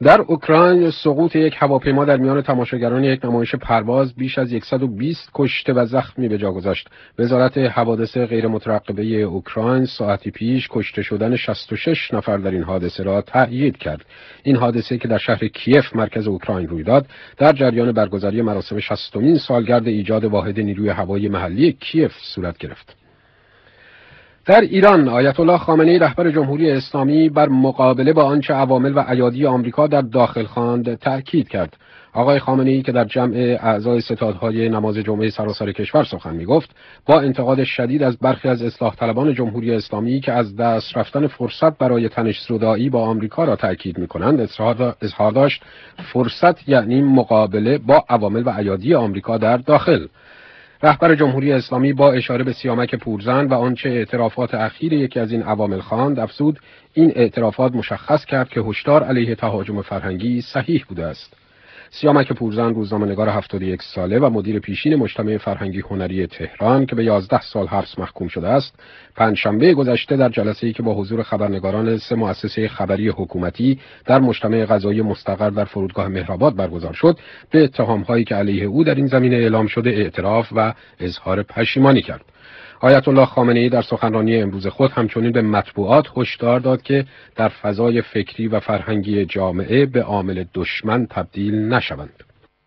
در اوکراین سقوط یک هواپیما در میان تماشاگران یک نمایش پرواز بیش از 120 کشته و زخمی به جا گذاشت. وزارت حوادث غیر مترقبه اوکراین ساعتی پیش کشته شدن 66 نفر در این حادثه را تأیید کرد. این حادثه که در شهر کیف مرکز اوکراین روی داد، در جریان برگزاری مراسم 60مین سالگرد ایجاد واحد نیروی هوایی محلی کیف صورت گرفت. در ایران آیت الله خامنه‌ای رهبر جمهوری اسلامی بر مقابله با آنچه عوامل و ایادی آمریکا در داخل خواند تأکید کرد. آقای خامنه‌ای که در جمع اعضای ستادهای نماز جمعه سراسر کشور سخن می‌گفت، با انتقاد شدید از برخی از اصلاح طلبان جمهوری اسلامی که از دست رفتن فرصت برای تنش‌زدایی با آمریکا را تأکید می‌کنند اظهار داشت فرصت یعنی مقابله با عوامل و ایادی آمریکا در داخل. رهبر جمهوری اسلامی با اشاره به سیامک پورزن و آنچه اعترافات اخیر یکی از این عوامل خواند افزود این اعترافات مشخص کرد که هشدار علیه تهاجم فرهنگی صحیح بوده است. سیامک پورزن روزنامه‌نگار 71 ساله و مدیر پیشین مجتمع فرهنگی هنری تهران که به 11 سال حبس محکوم شده است، پنجشنبه گذشته در جلسه‌ای که با حضور خبرنگاران 3 مؤسسه خبری حکومتی در مجتمع قضایی مستقر در فرودگاه مهرآباد برگزار شد، به اتهام‌هایی که علیه او در این زمینه اعلام شده اعتراف و اظهار پشیمانی کرد. آیت الله خامنه‌ای در سخنرانی امروز خود همچنین به مطبوعات هشدار داد که در فضای فکری و فرهنگی جامعه به عامل دشمن تبدیل نشوند.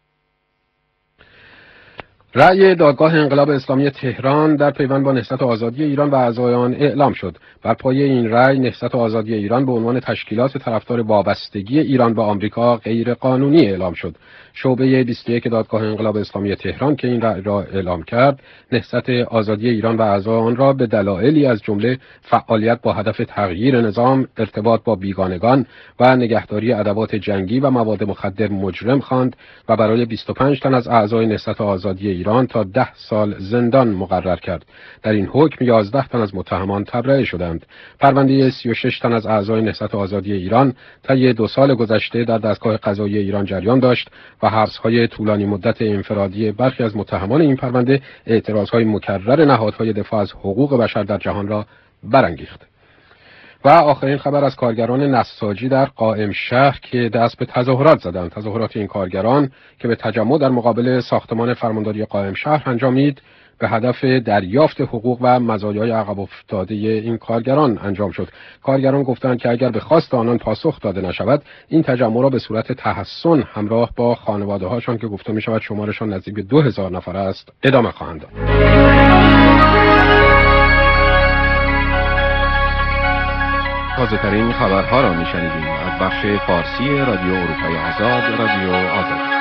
رأی دادگاه انقلاب اسلامی تهران در پیوند با نهضت آزادی ایران و اعضای آن اعلام شد. بر پایه این رأی نهضت آزادی ایران به عنوان تشکیلات طرفدار وابستگی ایران به آمریکا غیر قانونی اعلام شد. شعبه 21 دادگاه انقلاب اسلامی تهران که این رأی را اعلام کرد، نهضت آزادی ایران و اعضای آن را به دلایلی از جمله فعالیت با هدف تغییر نظام، ارتباط با بیگانگان و نگهداری ادوات جنگی و مواد مخدر مجرم خواند و برای 25 تن از اعضای نهضت آزادی ایران تا 10 سال زندان مقرر کرد. در این حکم 11 تن از متهمان تبرئه شدند. پرونده 36 تن از اعضای نهضت آزادی ایران طی 2 سال گذشته در دستگاه قضایی ایران جریان داشت و حبس‌های طولانی مدت انفرادی برخی از متهمان این پرونده اعتراض‌های مکرر نهادهای دفاع از حقوق بشر در جهان را برانگیخت. و آخرین خبر از کارگران نساجی در قائم شهر که دست به تظاهرات زدند. تظاهرات این کارگران که به تجمع در مقابل ساختمان فرمانداری قائم شهر انجامید به هدف دریافت حقوق و مزایای عقب افتاده این کارگران انجام شد. کارگران گفتند که اگر به خواست آنان پاسخ داده نشود، این تجمع را به صورت تحسن همراه با خانواده‌هاشان که گفته می‌شود شمارشان نزدیک به 2000 نفر است، ادامه خواهند داد. تازه‌ترین خبرها را می‌شنیدیم از بخش فارسی رادیو اروپای آزاد، رادیو آزاد.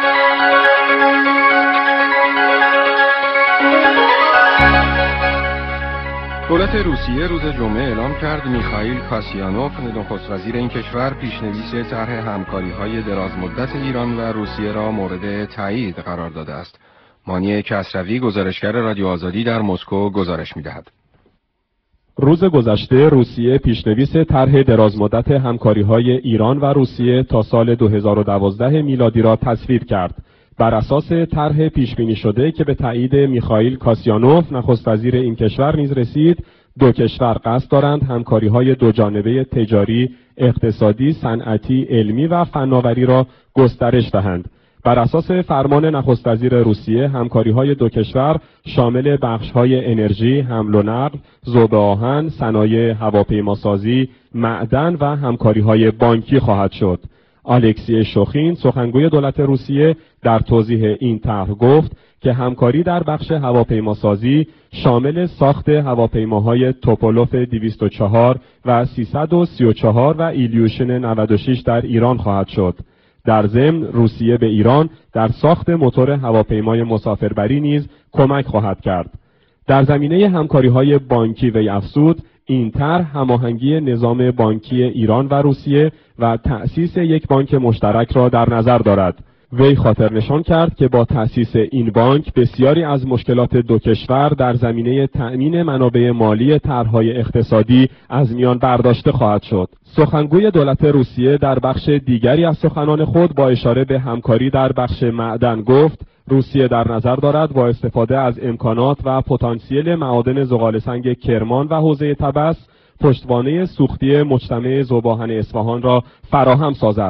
دولت روسیه روز جمعه اعلام کرد میخائیل کاسیانوف نخست وزیر این کشور پیشنویس طرح همکاری‌های درازمدت ایران و روسیه را مورد تایید قرار داده است. مانی کسروی گزارشگر رادیو آزادی در مسکو گزارش می‌دهد. روز گذشته روسیه پیشنویس طرح درازمدت همکاری‌های ایران و روسیه تا سال 2012 میلادی را تصویب کرد. بر اساس طرح پیشبینی شده که به تایید میخائیل کاسیانوف نخست وزیر این کشور نیز رسید، دو کشور قصد دارند همکاری‌های دوجانبه تجاری، اقتصادی، صنعتی، علمی و فناوری را گسترش دهند. بر اساس فرمان نخست وزیر روسیه، همکاری‌های دو کشور شامل بخش‌های انرژی، حمل و نقل، ذوب آهن، صنایع هواپیماسازی، معدن و همکاری‌های بانکی خواهد شد. الکسی شوخین سخنگوی دولت روسیه در توضیح این طرح گفت که همکاری در بخش هواپیماسازی شامل ساخت هواپیماهای توپولوف 204 و 334 و ایلیوشن 96 در ایران خواهد شد. در ضمن روسیه به ایران در ساخت موتور هواپیمای مسافربری نیز کمک خواهد کرد. در زمینه همکاری‌های بانکی وی افزود این طرح هماهنگی نظام بانکی ایران و روسیه و تأسیس یک بانک مشترک را در نظر دارد. وی خاطر نشان کرد که با تأسیس این بانک بسیاری از مشکلات دو کشور در زمینه تأمین منابع مالی طرح‌های اقتصادی از میان برداشته خواهد شد. سخنگوی دولت روسیه در بخش دیگری از سخنان خود با اشاره به همکاری در بخش معدن گفت روسیه در نظر دارد با استفاده از امکانات و پتانسیل معادن زغال‌سنگ کرمان و حوزه طبس پشتوانه سوختی مجتمع ذوب‌آهن اصفهان را فراهم سازد.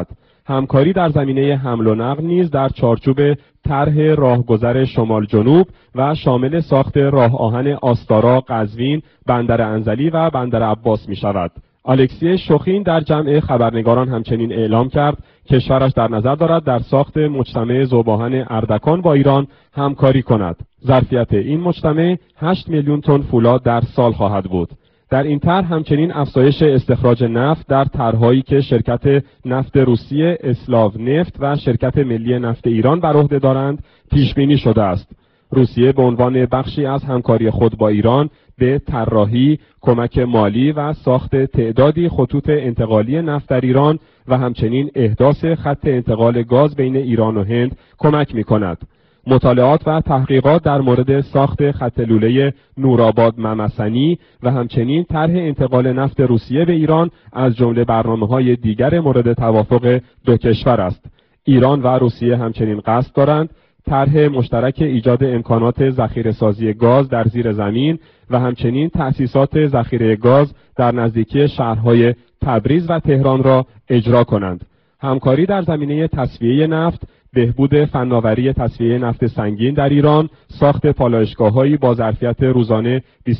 همکاری در زمینه حمل و نقل نیز در چارچوب طرح راهگذر شمال جنوب و شامل ساخت راه آهن آستارا، قزوین، بندر انزلی و بندر عباس می شود. الکسی شوخین در جمع خبرنگاران همچنین اعلام کرد کشورش در نظر دارد در ساخت مجتمع ذوب‌آهن اردکان با ایران همکاری کند. ظرفیت این مجتمع 8 میلیون تن فولاد در سال خواهد بود. در این طرح همچنین افزایش استخراج نفت در طرح‌هایی که شرکت نفت روسیه اسلاو نفت و شرکت ملی نفت ایران بر عهده دارند پیش بینی شده است. روسیه به عنوان بخشی از همکاری خود با ایران به طراحی، کمک مالی و ساخت تعدادی خطوط انتقالی نفت در ایران و همچنین احداث خط انتقال گاز بین ایران و هند کمک می‌کند. مطالعات و تحقیقات در مورد ساخت خط لوله نورآباد ممسنی و همچنین طرح انتقال نفت روسیه به ایران از جمله برنامه‌های دیگر مورد توافق دو کشور است. ایران و روسیه همچنین قصد دارند طرح مشترک ایجاد امکانات ذخیره‌سازی گاز در زیر زمین و همچنین تأسیسات ذخیره گاز در نزدیکی شهرهای تبریز و تهران را اجرا کنند. همکاری در زمینه تصفیه نفت، بهبود فناوری تصفیه نفت سنگین در ایران، ساخت پالایشگاه‌هایی با ظرفیت روزانه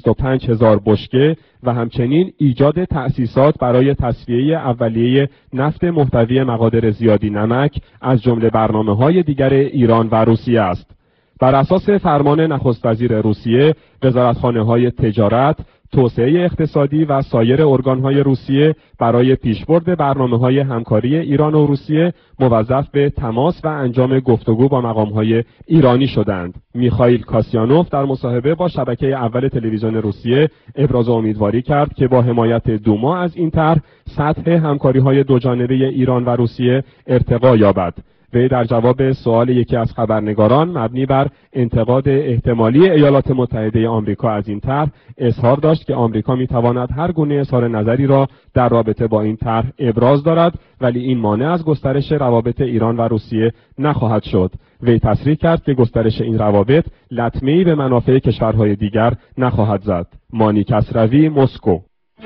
25000 بشکه و همچنین ایجاد تأسیسات برای تصفیه اولیه نفت محتوی مقادیر زیادی نمک از جمله برنامه‌های دیگر ایران و روسیه است. بر اساس فرمان نخست وزیر روسیه، وزارتخانه‌های تجارت، توسعه اقتصادی و سایر ارگان‌های روسیه برای پیشبرد برنامه‌های همکاری ایران و روسیه موظف به تماس و انجام گفتگو با مقام‌های ایرانی شدند. میخائیل کاسیانوف در مصاحبه با شبکه اول تلویزیون روسیه ابراز امیدواری کرد که با حمایت دوما از این طرح سطح همکاری‌های دوجانبه ایران و روسیه ارتقا یابد. وی در جواب سوال یکی از خبرنگاران مبنی بر انتقاد احتمالی ایالات متحده آمریکا از این طرح اظهار داشت که آمریکا میتواند هر گونه اظهار نظری را در رابطه با این طرح ابراز دارد ولی این مانع از گسترش روابط ایران و روسیه نخواهد شد. وی تصریح کرد که گسترش این روابط لطمه‌ای به منافع کشورهای دیگر نخواهد زد. مانی کسروی، مسکو.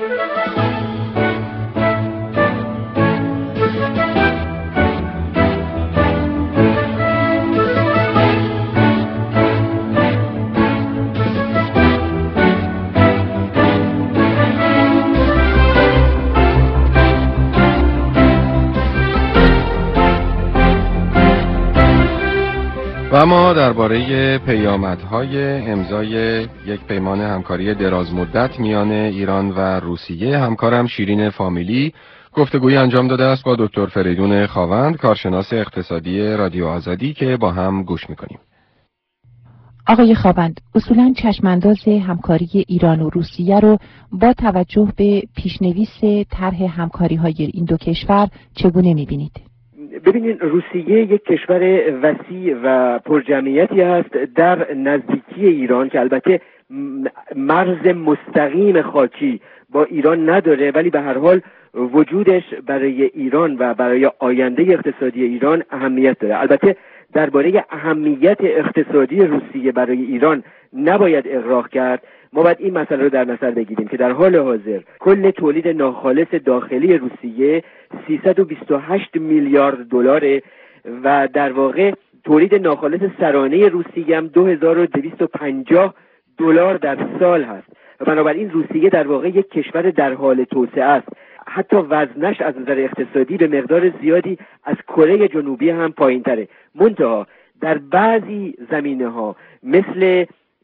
و ما درباره پیامدهای امضای یک پیمان همکاری دراز مدت میان ایران و روسیه همکارم شیرین فامیلی گفتگویی انجام داده است با دکتر فریدون خاوند، کارشناس اقتصادی رادیو آزادی که با هم گوش میکنیم. آقای خاوند، اصولاً چشمانداز همکاری ایران و روسیه رو با توجه به پیشنویس طرح همکاری‌های این دو کشور چگونه می‌بینید؟ ببینید، روسیه یک کشور وسیع و پرجمعیتی است در نزدیکی ایران که البته مرز مستقیم خاکی با ایران نداره، ولی به هر حال وجودش برای ایران و برای آینده اقتصادی ایران اهمیت داره. البته درباره اهمیت اقتصادی روسیه برای ایران نباید اغراق کرد. ما باید این مسئله رو در نظر بگیریم که در حال حاضر کل تولید ناخالص داخلی روسیه 328 میلیارد دلاره و در واقع تولید ناخالص سرانه روسیه هم 2250 دلار در سال هست و بنابراین روسیه در واقع یک کشور در حال توسعه است. حتی وزنش از نظر اقتصادی به مقدار زیادی از کره جنوبی هم پایین تره. منتها در بعضی زمینه ها مثل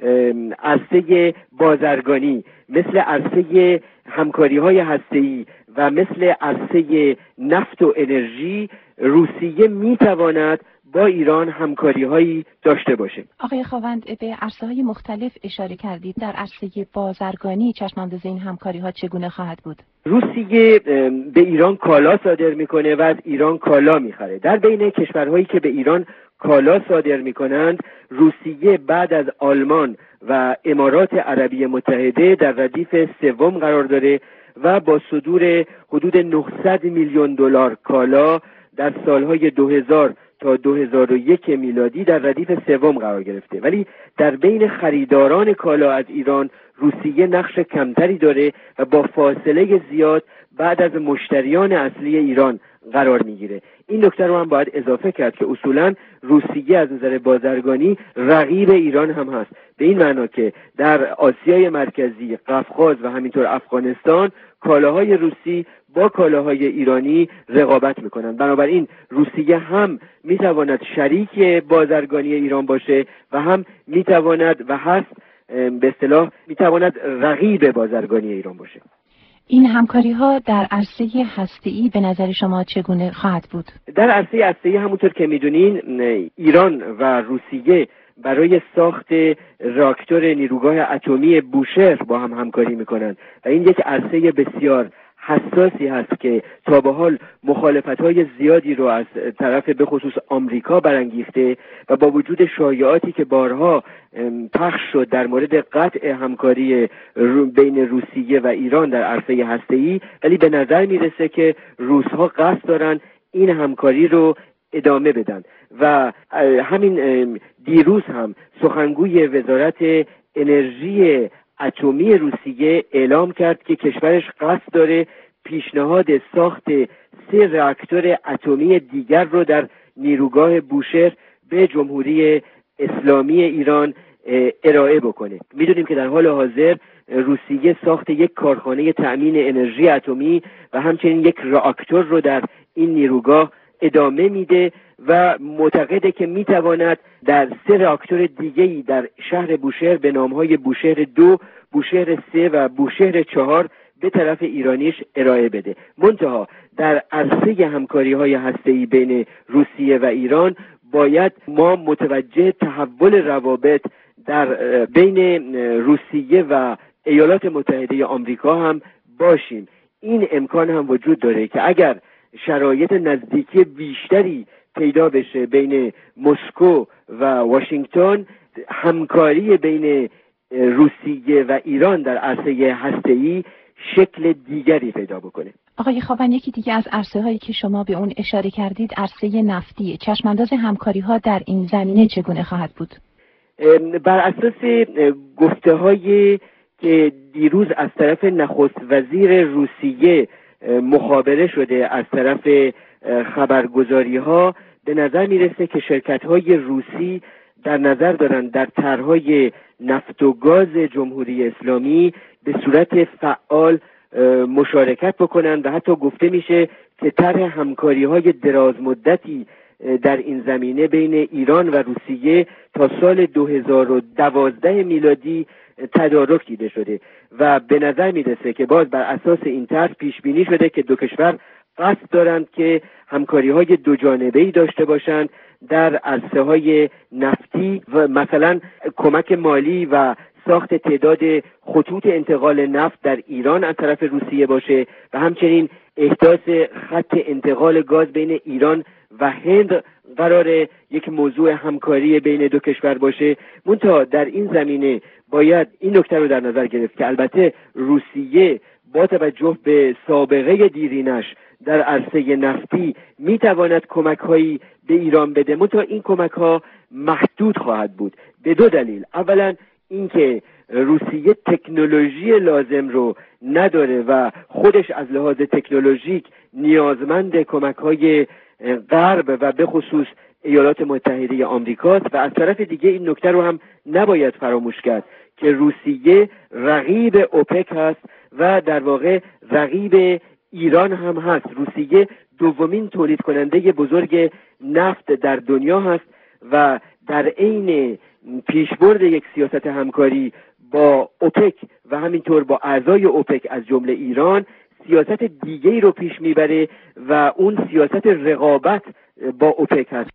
عرصه بازرگانی، مثل عرصه همکاری های هسته‌ای و مثل عرصه نفت و انرژی روسیه میتواند با ایران همکاری هایی داشته باشه. آقای خاوند، به عرصه های مختلف اشاره کردید. در عرصه بازرگانی چشمانداز این همکاری ها چگونه خواهد بود؟ روسیه به ایران کالا صادر میکنه و از ایران کالا میخره. در بین کشورهایی که به ایران کالا صادر میکنند، روسیه بعد از آلمان و امارات عربی متحده در ردیف سوم قرار داره و با صدور حدود 900 میلیون دلار کالا در سالهای 2000 تا 2001 میلادی در ردیف سوم قرار گرفته. ولی در بین خریداران کالا از ایران روسیه نقش کمتری داره و با فاصله زیاد بعد از مشتریان اصلی ایران قرار میگیره. این نکته رو هم باید اضافه کرد که اصولا روسیه از نظر بازرگانی رقیب ایران هم هست، به این معنا که در آسیای مرکزی، قفقاز و همینطور افغانستان کالاهای روسی با کالاهای ایرانی رقابت میکنند. بنابراین روسیه هم میتواند شریک بازرگانی ایران باشه و هم میتواند و هست به اصطلاح میتواند رقیب بازرگانی ایران باشه. این همکاری ها در عرصه هسته‌ای به نظر شما چگونه خواهد بود؟ در عرصه هسته‌ای همونطور که میدونین ایران و روسیه برای ساخت راکتور نیروگاه اتمی بوشهر با هم همکاری میکنند و این یک عرصه بسیار حساسی هست که تا به حال مخالفت‌های زیادی رو از طرف به خصوص آمریکا برانگیخته و با وجود شایعاتی که بارها پخش شد در مورد قطع همکاری بین روسیه و ایران در عرصه هسته‌ای، ولی به نظر میرسه که روس‌ها قصد دارن این همکاری رو ادامه بدن و همین دیروز هم سخنگوی وزارت انرژی اتمی روسیه اعلام کرد که کشورش قصد داره پیشنهاد ساخت 3 راکتور اتمی دیگر رو در نیروگاه بوشهر به جمهوری اسلامی ایران ارائه بکنه. میدونیم که در حال حاضر روسیه ساخت یک کارخانه تأمین انرژی اتمی و همچنین یک راکتور رو در این نیروگاه ادامه میده و معتقده که میتواند در 3 راکتور دیگه‌ای در شهر بوشهر به نامهای بوشهر 2، بوشهر 3 و بوشهر 4 به طرف ایرانیش ارائه بده. منتها در عرصه همکاری‌های هسته‌ای بین روسیه و ایران باید ما متوجه تحول روابط در بین روسیه و ایالات متحده آمریکا هم باشیم. این امکان هم وجود داره که اگر شرایط نزدیکی بیشتری پیدا بشه بین مسکو و واشنگتن، همکاری بین روسیه و ایران در عرصه هسته‌ای شکل دیگری پیدا بکنه. آقای خاوند، یکی دیگه از عرصه هایی که شما به اون اشاره کردید عرصه نفتی. چشمانداز همکاری ها در این زمینه چگونه خواهد بود؟ بر اساس گفته هایی که دیروز از طرف نخست وزیر روسیه مخابره شده از طرف خبرگزاری ها، به نظر میرسه که شرکت های روسی در نظر دارن در طرحهای نفت و گاز جمهوری اسلامی به صورت فعال مشارکت بکنن و حتی گفته میشه که طرح همکاری های دراز مدتی در این زمینه بین ایران و روسیه تا سال 2012 میلادی تدارک دیده شده و به نظر میرسه که باز بر اساس این طرح پیش بینی شده که دو کشور قصد دارند که همکاری های دو جانبه‌ای داشته باشند در عرصه های نفتی و مثلا کمک مالی و ساخت تعداد خطوط انتقال نفت در ایران از طرف روسیه باشه و همچنین احداث خط انتقال گاز بین ایران و هند قرار یک موضوع همکاری بین دو کشور باشه. منتها در این زمینه باید این نکته رو در نظر گرفت که البته روسیه با توجه به سابقه دیرینش در عرصه نفتی میتواند کمک‌هایی به ایران بده، منتها این کمک‌ها محدود خواهد بود به 2 دلیل. اولا اینکه روسیه تکنولوژی لازم رو نداره و خودش از لحاظ تکنولوژیک نیازمند کمک‌های غرب و به خصوص ایالات متحده آمریکاست و از طرف دیگه این نکته رو هم نباید فراموش کرد که روسیه رقیب اوپک هست و در واقع رقیب ایران هم هست. روسیه دومین تولید کننده بزرگ نفت در دنیا هست و در عین پیشبرد یک سیاست همکاری با اوپک و همینطور با اعضای اوپک از جمله ایران سیاست دیگه‌ای رو پیش میبره و اون سیاست رقابت با اوپک هست.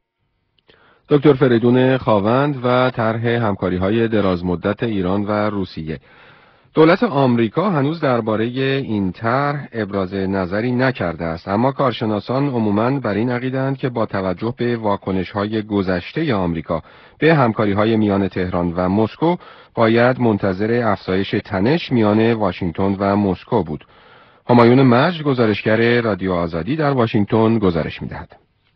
دکتر فریدون خاوند و طرح همکاری‌های درازمدت ایران و روسیه. دولت آمریکا هنوز درباره این طرح ابراز نظری نکرده است، اما کارشناسان عموماً بر این عقیده‌اند که با توجه به واکنش‌های گذشته آمریکا به همکاری‌های میان تهران و مسکو باید منتظر افزایش تنش میان واشنگتن و مسکو بود. همایون مجد، گزارشگر رادیو آزادی در واشنگتن گزارش می‌دهد.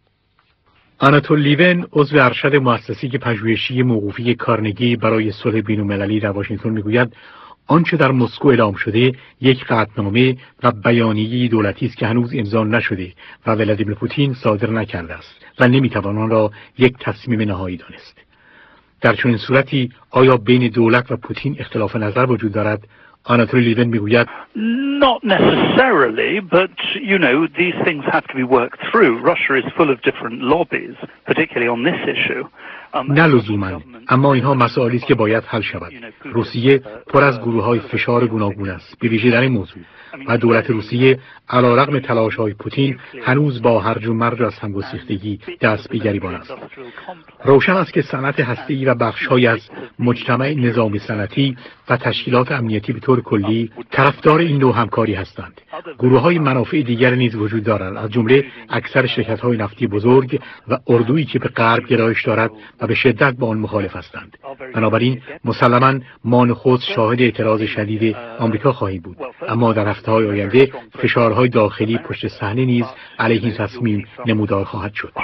آناتول لیون، عضو ارشد مؤسسه پژوهشی موقوفی کارنگی برای صلح بین‌المللی در واشنگتن میگوید آنچه در مسکو اعلام شده یک قطعنامه و بیانیه دولتی است که هنوز امضا نشده و ولادیمیر پوتین صادر نکرده است و نمیتوان آن را یک تصمیم نهایی دانست. در چنین صورتی آیا بین دولت و پوتین اختلاف نظر وجود دارد؟ آناتولی لیوین میگوید Not necessarily, but you know, these things have to be worked through. Russia is full of different lobbies, particularly on this issue. نه لزوما، اما اینها مسائلی است که باید حل شود. روسیه پر از گروه‌های فشار گوناگون است، به ویژه در این موضوع، و دولت روسیه علیرغم تلاش‌های پوتین هنوز با هرج و مرج از همگسیختگی دست به گریبان است. روشن است که صنعت هسته‌ای و بخش‌هایی از مجتمع نظامی صنعتی و تشکیلات امنیتی به طور کلی طرفدار این نوع همکاری هستند. گروه‌های منافع دیگر نیز وجود دارند، از جمله اکثر شرکت‌های نفتی بزرگ و اردویی که به غرب گرایش دارد و به شدت با آن مخالف هستند. بنابراین مسلماً ما نخست شاهد اعتراض شدید آمریکا خواهیم بود، اما در هفته‌های آینده فشارهای داخلی پشت صحنه نیز علیه این تصمیم نمودار خواهد شد.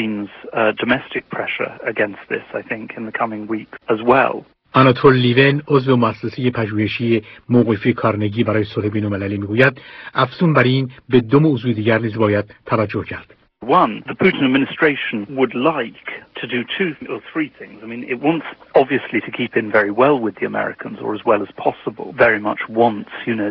آناتول لیوین عضو مؤسسه پژوهشی موقوفی کارنگی برای صلح بین‌المللی میگوید افزون بر این به دو موضوع دیگر نیز باید توجه کرد. One, the Putin administration would like to do two or three things. I mean, it wants, obviously, to keep in very well with the Americans, or as well as possible. Very much wants, you know,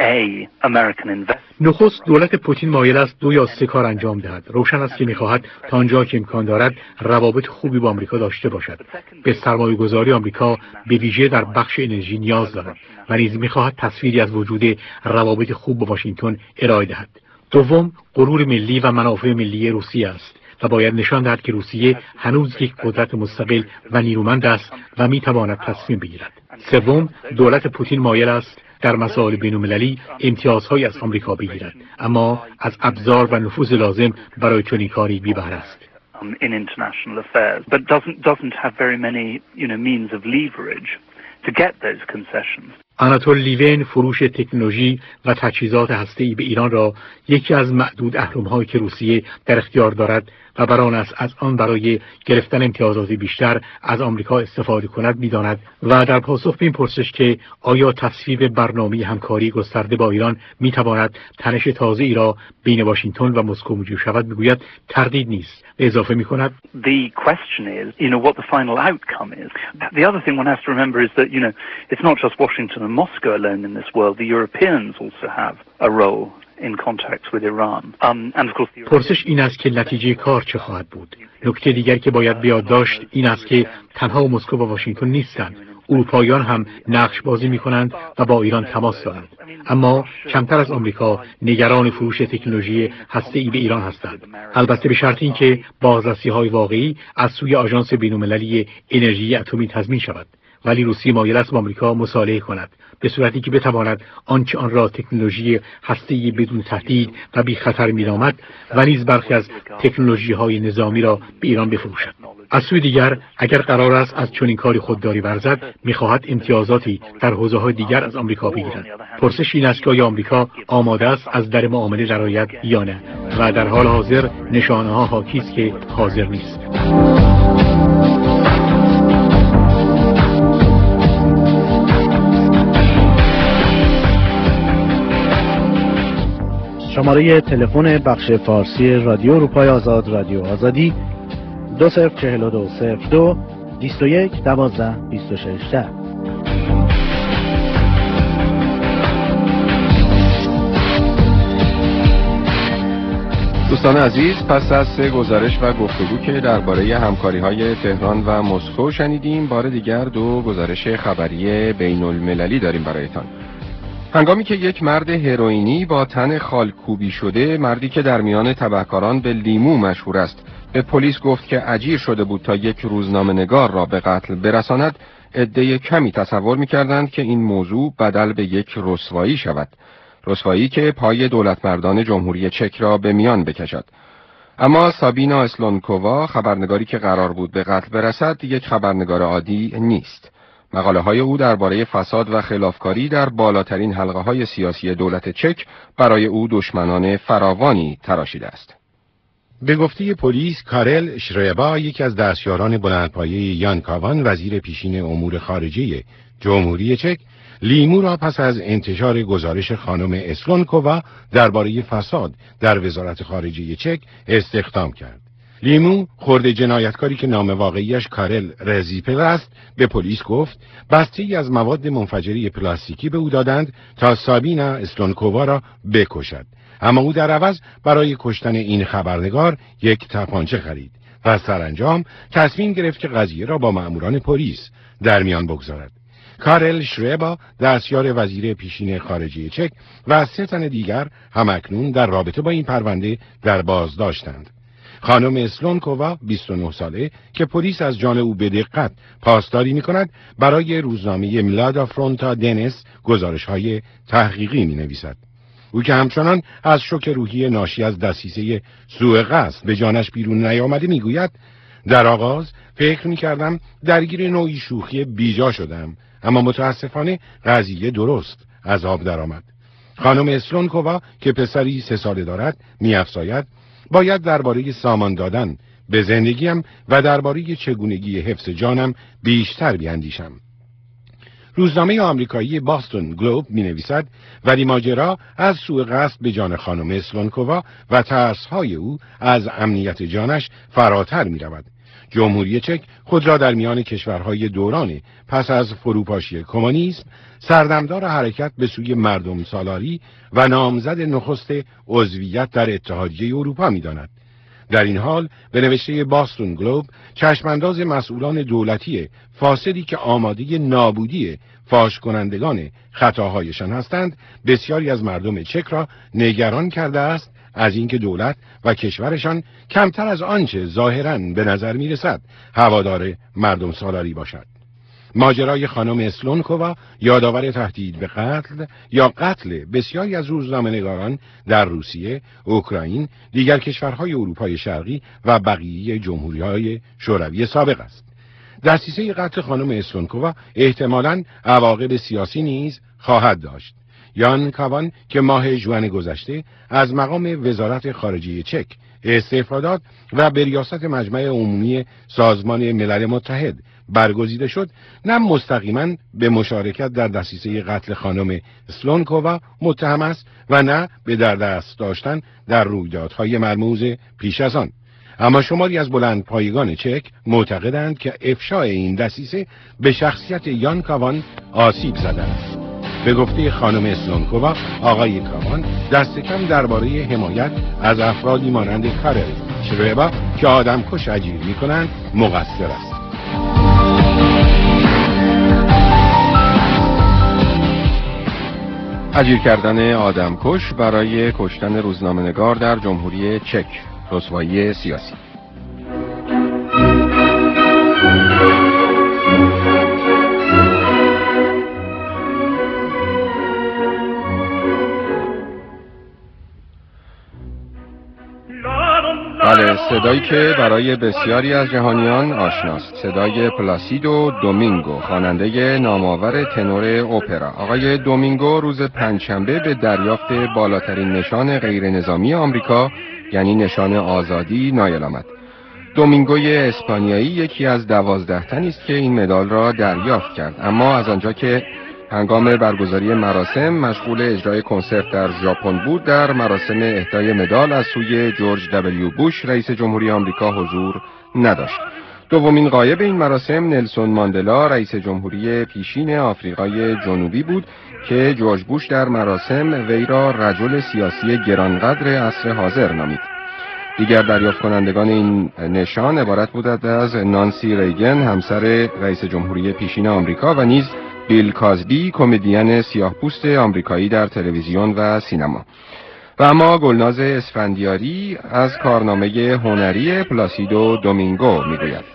American investment. نخست دولت پوتین مایل است 2 یا 3 کار انجام دهد. روشن است که می‌خواهد تا آنجا که امکان دارد روابط خوبی با آمریکا داشته باشد. به سرمایه‌گذاری آمریکا به ویژه در بخش انرژی نیاز دارد و نیز می‌خواهد تصویری از وجود روابط خوب با واشنگتن ارائه دهد. دوم، غرور ملی و منافع ملی روسیه است و باید نشان دهد که روسیه هنوز یک قدرت مستقل و نیرومند است و میتواند تصمیم بگیرد. سوم، دولت پوتین مایل است در مسائل بین‌المللی امتیازهایی از آمریکا بگیرد، اما از ابزار و نفوذ لازم برای چنین کاری بی بهره است. In international affairs, but doesn't have very many, you know, means of leverage to get those concessions. آناتول لیوین فروش تکنولوژی و تجهیزات هسته‌ای به ایران را یکی از معدود اهرم‌هایی که روسیه در اختیار دارد و بران است از آن برای گرفتن امتیازات بیشتر از آمریکا استفاده کند می‌داند و در پاسخ به این پرسش که آیا تصویب برنامه همکاری گسترده با ایران می‌تواند تنش تازه‌ای را بین واشنگتن و مسکو موجب شود می‌گوید تردید نیست. اضافه می‌کند The question is, you know, what the final outcome is. The other thing one has to remember is that, you know, it's not just Washington and Moscow alone in this world. The Europeans also have a role in contact with Iran. And of course پرسش این است که نتیجه کار چه خواهد بود. نکته دیگر که باید به یاد داشت این است که تنها مسکو و واشنگتن نیستند. اروپاییان هم نقش بازی می‌کنند و با ایران تماس دارند. اما کمتر از آمریکا نگران فروش تکنولوژی هسته‌ای به ایران هستند. البته به شرط اینکه بازرسی‌های واقعی از سوی آژانس بین‌المللی انرژی اتمی تضمین شود. ولی روسیه مایل است با آمریکا مصالحه کند به صورتی که بتواند آنچه آن را تکنولوژی هسته‌ای بدون تهدید و بی خطر می‌نامد و نیز برخی از تکنولوژی‌های نظامی را به ایران بفروشد. از سوی دیگر اگر قرار است از چنین کاری خودداری ورزد می‌خواهد امتیازاتی در حوزه‌های دیگر از آمریکا بگیرد. پرسش این است که آیا آمریکا آماده است از در معامله درآید یا نه و در حال حاضر نشانه‌ها حاکی است که حاضر نیست. شماره تلفن بخش فارسی رادیو اروپای آزاد رادیو آزادی 204202 21 12 26. دوستان عزیز، پس از 3 گزارش و گفتگو که درباره همکاری‌های تهران و مسکو شنیدیم، بار دیگر 2 گزارش خبری بین‌المللی داریم برایتان. هنگامی که یک مرد هروئینی با تن خالکوبی شده، مردی که در میان تبهکاران به لیمو مشهور است، به پلیس گفت که اجیر شده بود تا یک روزنامه‌نگار را به قتل برساند، عده کمی تصور می‌کردند که این موضوع بدل به یک رسوایی شود. رسوایی که پای دولتمردان جمهوری چک را به میان بکشد. اما سابینا اسلونکووا، خبرنگاری که قرار بود به قتل برسد، یک خبرنگار عادی نیست. مقاله های او درباره فساد و خلافکاری در بالاترین حلقه های سیاسی دولت چک برای او دشمنان فراوانی تراشیده است. به گفته پلیس، کارل شربا، یکی از دستیاران بلندپایه یان کاوان، وزیر پیشین امور خارجه جمهوری چک، لیمو را پس از انتشار گزارش خانم اسلونکووا درباره فساد در وزارت خارجه چک استخدام کرد. لیمو، خرد جنایتکاری که نام واقعیش کارل رزیپل است، به پلیس گفت بسته‌ای از مواد منفجره پلاستیکی به او دادند تا سابینا اسلونکووا را بکشد. اما او در عوض برای کشتن این خبرنگار یک تپانچه خرید و سرانجام تصمیم گرفت که قضیه را با مأموران پلیس در میان بگذارد. کارل شربا، دستیار وزیر پیشین خارجه چک، و 3 تن دیگر همکنون در رابطه با این پرونده در بازداشتند. خانم اسلونکووا، 29 ساله، که پلیس از جان او به دقت پاسداری می‌کند، برای روزنامه ملادا فرونتا دنس گزارش‌های تحقیقی می‌نویسد. او که همچنان از شوک روحی ناشی از دسیسه سوء قصد به جانش بیرون نیامده میگوید در آغاز فکر میکردم درگیر نوعی شوخی بیجا شدم، اما متاسفانه قضیه درست از آب درآمد. خانم اسلونکووا که پسری 3 ساله دارد میافزاید باید درباره سامان دادن به زندگیم و درباره چگونگی حفظ جانم بیشتر بیاندیشم. روزنامه آمریکایی باستون گلوب می نویسد ولی ماجرا از سوء قصد به جان خانم اسلونکووا و ترس‌های او از امنیت جانش فراتر می رود. جمهوری چک خود را در میان کشورهای دوران پس از فروپاشی کمونیسم سردمدار حرکت به سوی مردم سالاری و نامزد نخست عضویت در اتحادیه اروپا می داند. در این حال به نوشته باستون گلوب، چشمانداز مسئولان دولتی فاسدی که آماده نابودی فاش کنندگان خطاهایشان هستند، بسیاری از مردم چک را نگران کرده است از اینکه دولت و کشورشان کمتر از آنچه ظاهراً به نظر می رسد هوادار مردم سالاری باشد. ماجرای خانم اسلونکووا یادآور تهدید به قتل یا قتل بسیاری از روزنامه‌نگاران در روسیه، اوکراین، دیگر کشورهای اروپای شرقی و بقیه جمهوری‌های شوروی سابق است. دسیسه قتل خانم اسلونکووا احتمالاً عواقب سیاسی نیز خواهد داشت. یان کاوان که ماه ژوئن گذشته از مقام وزارت خارجه چک استعفا داد و به ریاست مجمع عمومی سازمان ملل متحد برگزیده شد، نه مستقیما به مشارکت در دسیسه قتل خانم اسلونکووا متهم است و نه به در دست داشتن در رویدادهای مرموز پیش از آن. اما شماری از بلندپایگان چک معتقدند که افشای این دسیسه به شخصیت یان کاوان آسیب زده است. به گفته خانم اسلونکووا، آقای کاوان دست کم درباره حمایت از افرادی مانند کارل شربا که آدمکش اجیر می‌کنند مقصر است. اجیر کردن آدمکش برای کشتن روزنامه‌نگار در جمهوری چک، رسوایی سیاسی. بله، صدایی که برای بسیاری از جهانیان آشناست، صدای پلاسیدو دومینگو، خواننده نامآور تنور اپرا. آقای دومینگو روز پنجشنبه به دریافت بالاترین نشان غیر نظامی آمریکا، یعنی نشان آزادی، نایل آمد. دومینگوی اسپانیایی یکی از 12 تنی است که این مدال را دریافت کرد، اما از آنجا که هنگام برگزاری مراسم مشغول اجرای کنسرت در ژاپن بود، در مراسم اهدای مدال از سوی جورج دبلیو بوش رئیس جمهوری آمریکا حضور نداشت. دومین غایب این مراسم نلسون ماندلا رئیس جمهوری پیشین آفریقای جنوبی بود که جورج بوش در مراسم وی را رجل سیاسی گرانقدر عصر حاضر نامید. دیگر دریافت کنندگان این نشان عبارت بودند از نانسی ریگن همسر رئیس جمهوری پیشین آمریکا و نیز بیل کازبی کمدین سیاه‌پوست آمریکایی در تلویزیون و سینما. و اما گلناز اسفندیاری از کارنامه هنری پلاسیدو دومینگو میگوید: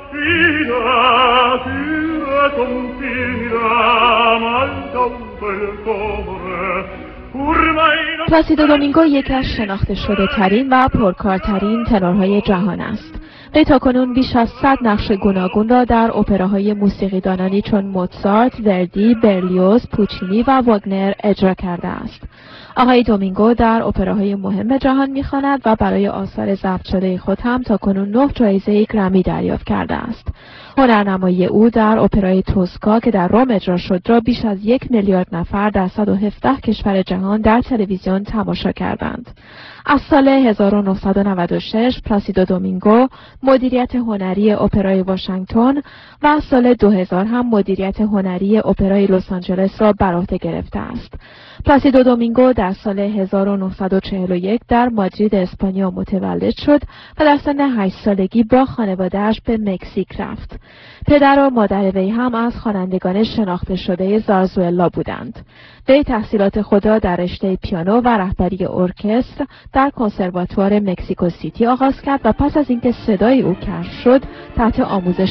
پلاسیدو دومینگو یکی از شناخته شده ترین و پرکارترین تنورهای جهان است. وی تاکنون بیش از 100 نقش گوناگون را در اپراهای موسیقیدانانی چون موزارت، وردی، برلیوز، پوچینی و واگنر اجرا کرده است. آقای دومینگو در اپراهای مهم جهان می‌خواند و برای آثار ضبط شده خود هم تاکنون 9 جایزه گرمی دریافت کرده است. هنرنمایی او در اپرای توسکا که در روم اجرا شد را بیش از 1 میلیارد نفر در 117 کشور جهان در تلویزیون تماشا کردند. از سال 1996 پلاسیدو دومینگو مدیریت هنری اپرای واشنگتن و از سال 2000 هم مدیریت هنری اپرای لس آنجلس را بر عهده گرفته است. پلاسیدو دومینگو در سال 1941 در مادرید اسپانیا متولد شد و در سن 8 سالگی با خانواده‌اش به مکزیک رفت. پدر و مادر وی هم از خوانندگان شناخته شده زارزوئلا بودند. وی تحصیلات خود را در رشته پیانو و رهبری ارکستر در کنسرواتوار مکزیکو سیتی آغاز کرد و پس از اینکه صدای او کشف شد تحت آموزش